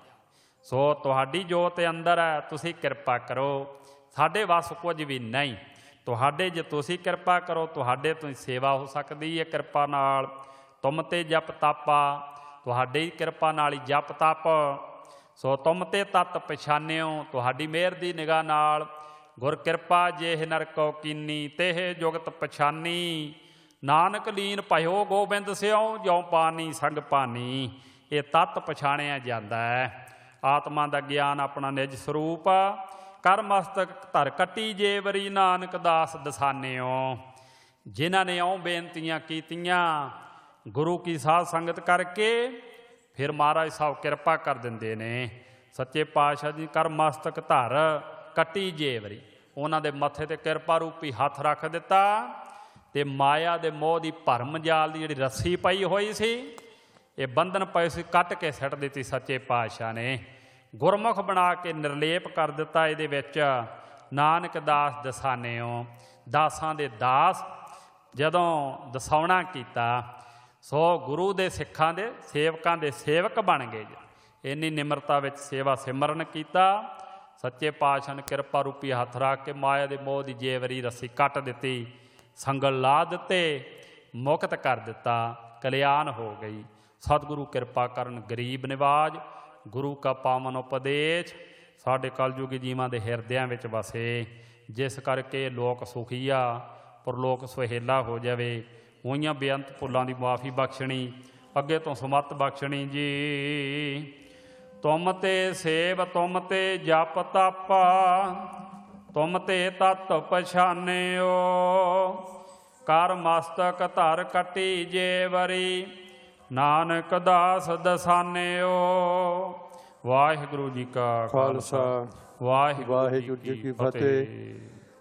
ਸੋ ਤੁਹਾਡੀ ਜੋਤ ਅੰਦਰ ਹੈ, ਤੁਸੀਂ ਕਿਰਪਾ ਕਰੋ, ਸਾਡੇ ਵੱਸ ਕੁਝ ਵੀ ਨਹੀਂ। ਤੁਹਾਡੇ ਜੇ ਤੁਸੀਂ ਕਿਰਪਾ ਕਰੋ, ਤੁਹਾਡੇ ਤੋਂ ਹੀ ਸੇਵਾ ਹੋ ਸਕਦੀ ਹੈ ਕਿਰਪਾ ਨਾਲ। ਤੁਮ ਤੇ ਜਪ ਤਾਪਾ, ਤੁਹਾਡੀ ਕਿਰਪਾ ਨਾਲ ਹੀ ਜਪ ਤਪ। ਸੋ ਤੁਮ ਤੇ ਤਤ ਪਛਾਨਿਓ, ਤੁਹਾਡੀ ਮਿਹਰ ਦੀ ਨਿਗਾਹ ਨਾਲ। ਗੁਰ ਕਿਰਪਾ ਜੇਹ ਨਰ ਕੋ ਕੀਨੀ, ਤੇਹ ਜੁਗਤ ਪਛਾਨੀ। ਨਾਨਕ ਲੀਨ ਭਇਓ ਗੋਬਿੰਦ ਸਿਉ, ਜਿਉ ਪਾਨੀ ਸੰਗ ਪਾਨੀ। ਇਹ ਤਤ ਪਛਾਣਿਆ ਜਾਂਦਾ ਹੈ। ਆਤਮਾ ਦਾ ਗਿਆਨ ਆਪਣਾ ਨਿਜ ਸਰੂਪ, ਕਰ ਮਸਤਕ ਧਰ ਕੱਟੀ ਜੇਵਰੀ, ਨਾਨਕ ਦਾਸ ਦਸਾਨਿਓ। ਜਿਨ੍ਹਾਂ ਨੇ ਇਉਂ ਬੇਨਤੀਆਂ ਕੀਤੀਆਂ ਗੁਰੂ ਕੀ ਸਾਧ ਸੰਗਤ ਕਰਕੇ, ਫਿਰ ਮਹਾਰਾਜ ਸਾਹਿਬ ਕਿਰਪਾ ਕਰ ਦਿੰਦੇ ਨੇ। ਸੱਚੇ ਪਾਤਸ਼ਾਹ ਜੀ ਕਰ ਮਸਤਕ ਧਰ ਕੱਟੀ ਜੇਵਰੀ, ਉਹਨਾਂ ਦੇ ਮੱਥੇ 'ਤੇ ਕਿਰਪਾ ਰੂਪੀ ਹੱਥ ਰੱਖ ਦਿੱਤਾ ਅਤੇ ਮਾਇਆ ਦੇ ਮੋਹ ਦੀ ਭਰਮ ਜਾਲ ਦੀ ਜਿਹੜੀ ਰੱਸੀ ਪਈ ਹੋਈ ਸੀ, ਇਹ ਬੰਧਨ ਪਏ ਸੀ, ਕੱਟ ਕੇ ਸਿੱਟ ਦਿੱਤੀ ਸੱਚੇ ਪਾਤਸ਼ਾਹ ਨੇ। ਗੁਰਮੁਖ ਬਣਾ ਕੇ ਨਿਰਲੇਪ ਕਰ ਦਿੱਤਾ ਇਹਦੇ ਵਿੱਚ। ਨਾਨਕ ਦਾਸ ਦਸਾਨਿਓ, ਦਾਸਾਂ ਦੇ ਦਾਸ ਜਦੋਂ ਦਸਾਉਣਾ ਕੀਤਾ, ਸੋ ਗੁਰੂ ਦੇ ਸਿੱਖਾਂ ਦੇ ਸੇਵਕਾਂ ਦੇ ਸੇਵਕ ਬਣ ਗਏ ਜੀ। ਇੰਨੀ ਨਿਮਰਤਾ ਵਿੱਚ ਸੇਵਾ ਸਿਮਰਨ ਕੀਤਾ। ਸੱਚੇ ਪਾਤਸ਼ਾਹ ਨੇ ਕਿਰਪਾ ਰੂਪੀ ਹੱਥ ਰੱਖ ਕੇ ਮਾਇਆ ਦੇ ਮੋਹ ਦੀ ਜੇਵਰੀ ਰੱਸੀ ਕੱਟ ਦਿੱਤੀ, ਸੰਗਲ ਲਾ ਦਿੱਤੇ, ਮੁਕਤ ਕਰ ਦਿੱਤਾ, ਕਲਿਆਣ ਹੋ ਗਈ। ਸਤਿਗੁਰੂ ਕਿਰਪਾ ਕਰਨ, ਗਰੀਬ ਨਿਵਾਜ ਗੁਰੂ ਕਾ ਪਾਵਨ ਉਪਦੇਸ਼ ਸਾਡੇ ਕਲਯੁਗੀ ਜੀਵਾਂ ਦੇ ਹਿਰਦਿਆਂ ਵਿੱਚ ਵਸੇ, ਜਿਸ ਕਰਕੇ ਲੋਕ ਸੁਖੀਆ ਪਰਲੋਕ ਸੁਹੇਲਾ ਹੋ ਜਾਵੇ। ਹੋਈਆਂ ਬੇਅੰਤ ਭੁੱਲਾਂ ਦੀ ਮੁਆਫੀ ਬਖਸ਼ਣੀ, ਅੱਗੇ ਤੋਂ ਸਮੱਤ ਬਖਸ਼ਣੀ ਜੀ। ਤੁਮ ਤੇ ਸੇਵ ਤੁਮ ਤੇ ਜਪ ਤਪ, ਤੁਮ ਤੇ ਤਤ ਪਛਾਨਿਓ। ਕਰ ਮਸਤਕ ਧਰ ਕਟੀ ਜੇਵਰੀ, ਨਾਨਕ ਦਾਸ ਦਸਾਨਿਓ। ਵਾਹਿਗੁਰੂ ਜੀ ਕਾ ਖਾਲਸਾ, ਵਾਹਿਗੁਰੂ ਜੀ ਕੀ ਫਤਿਹ।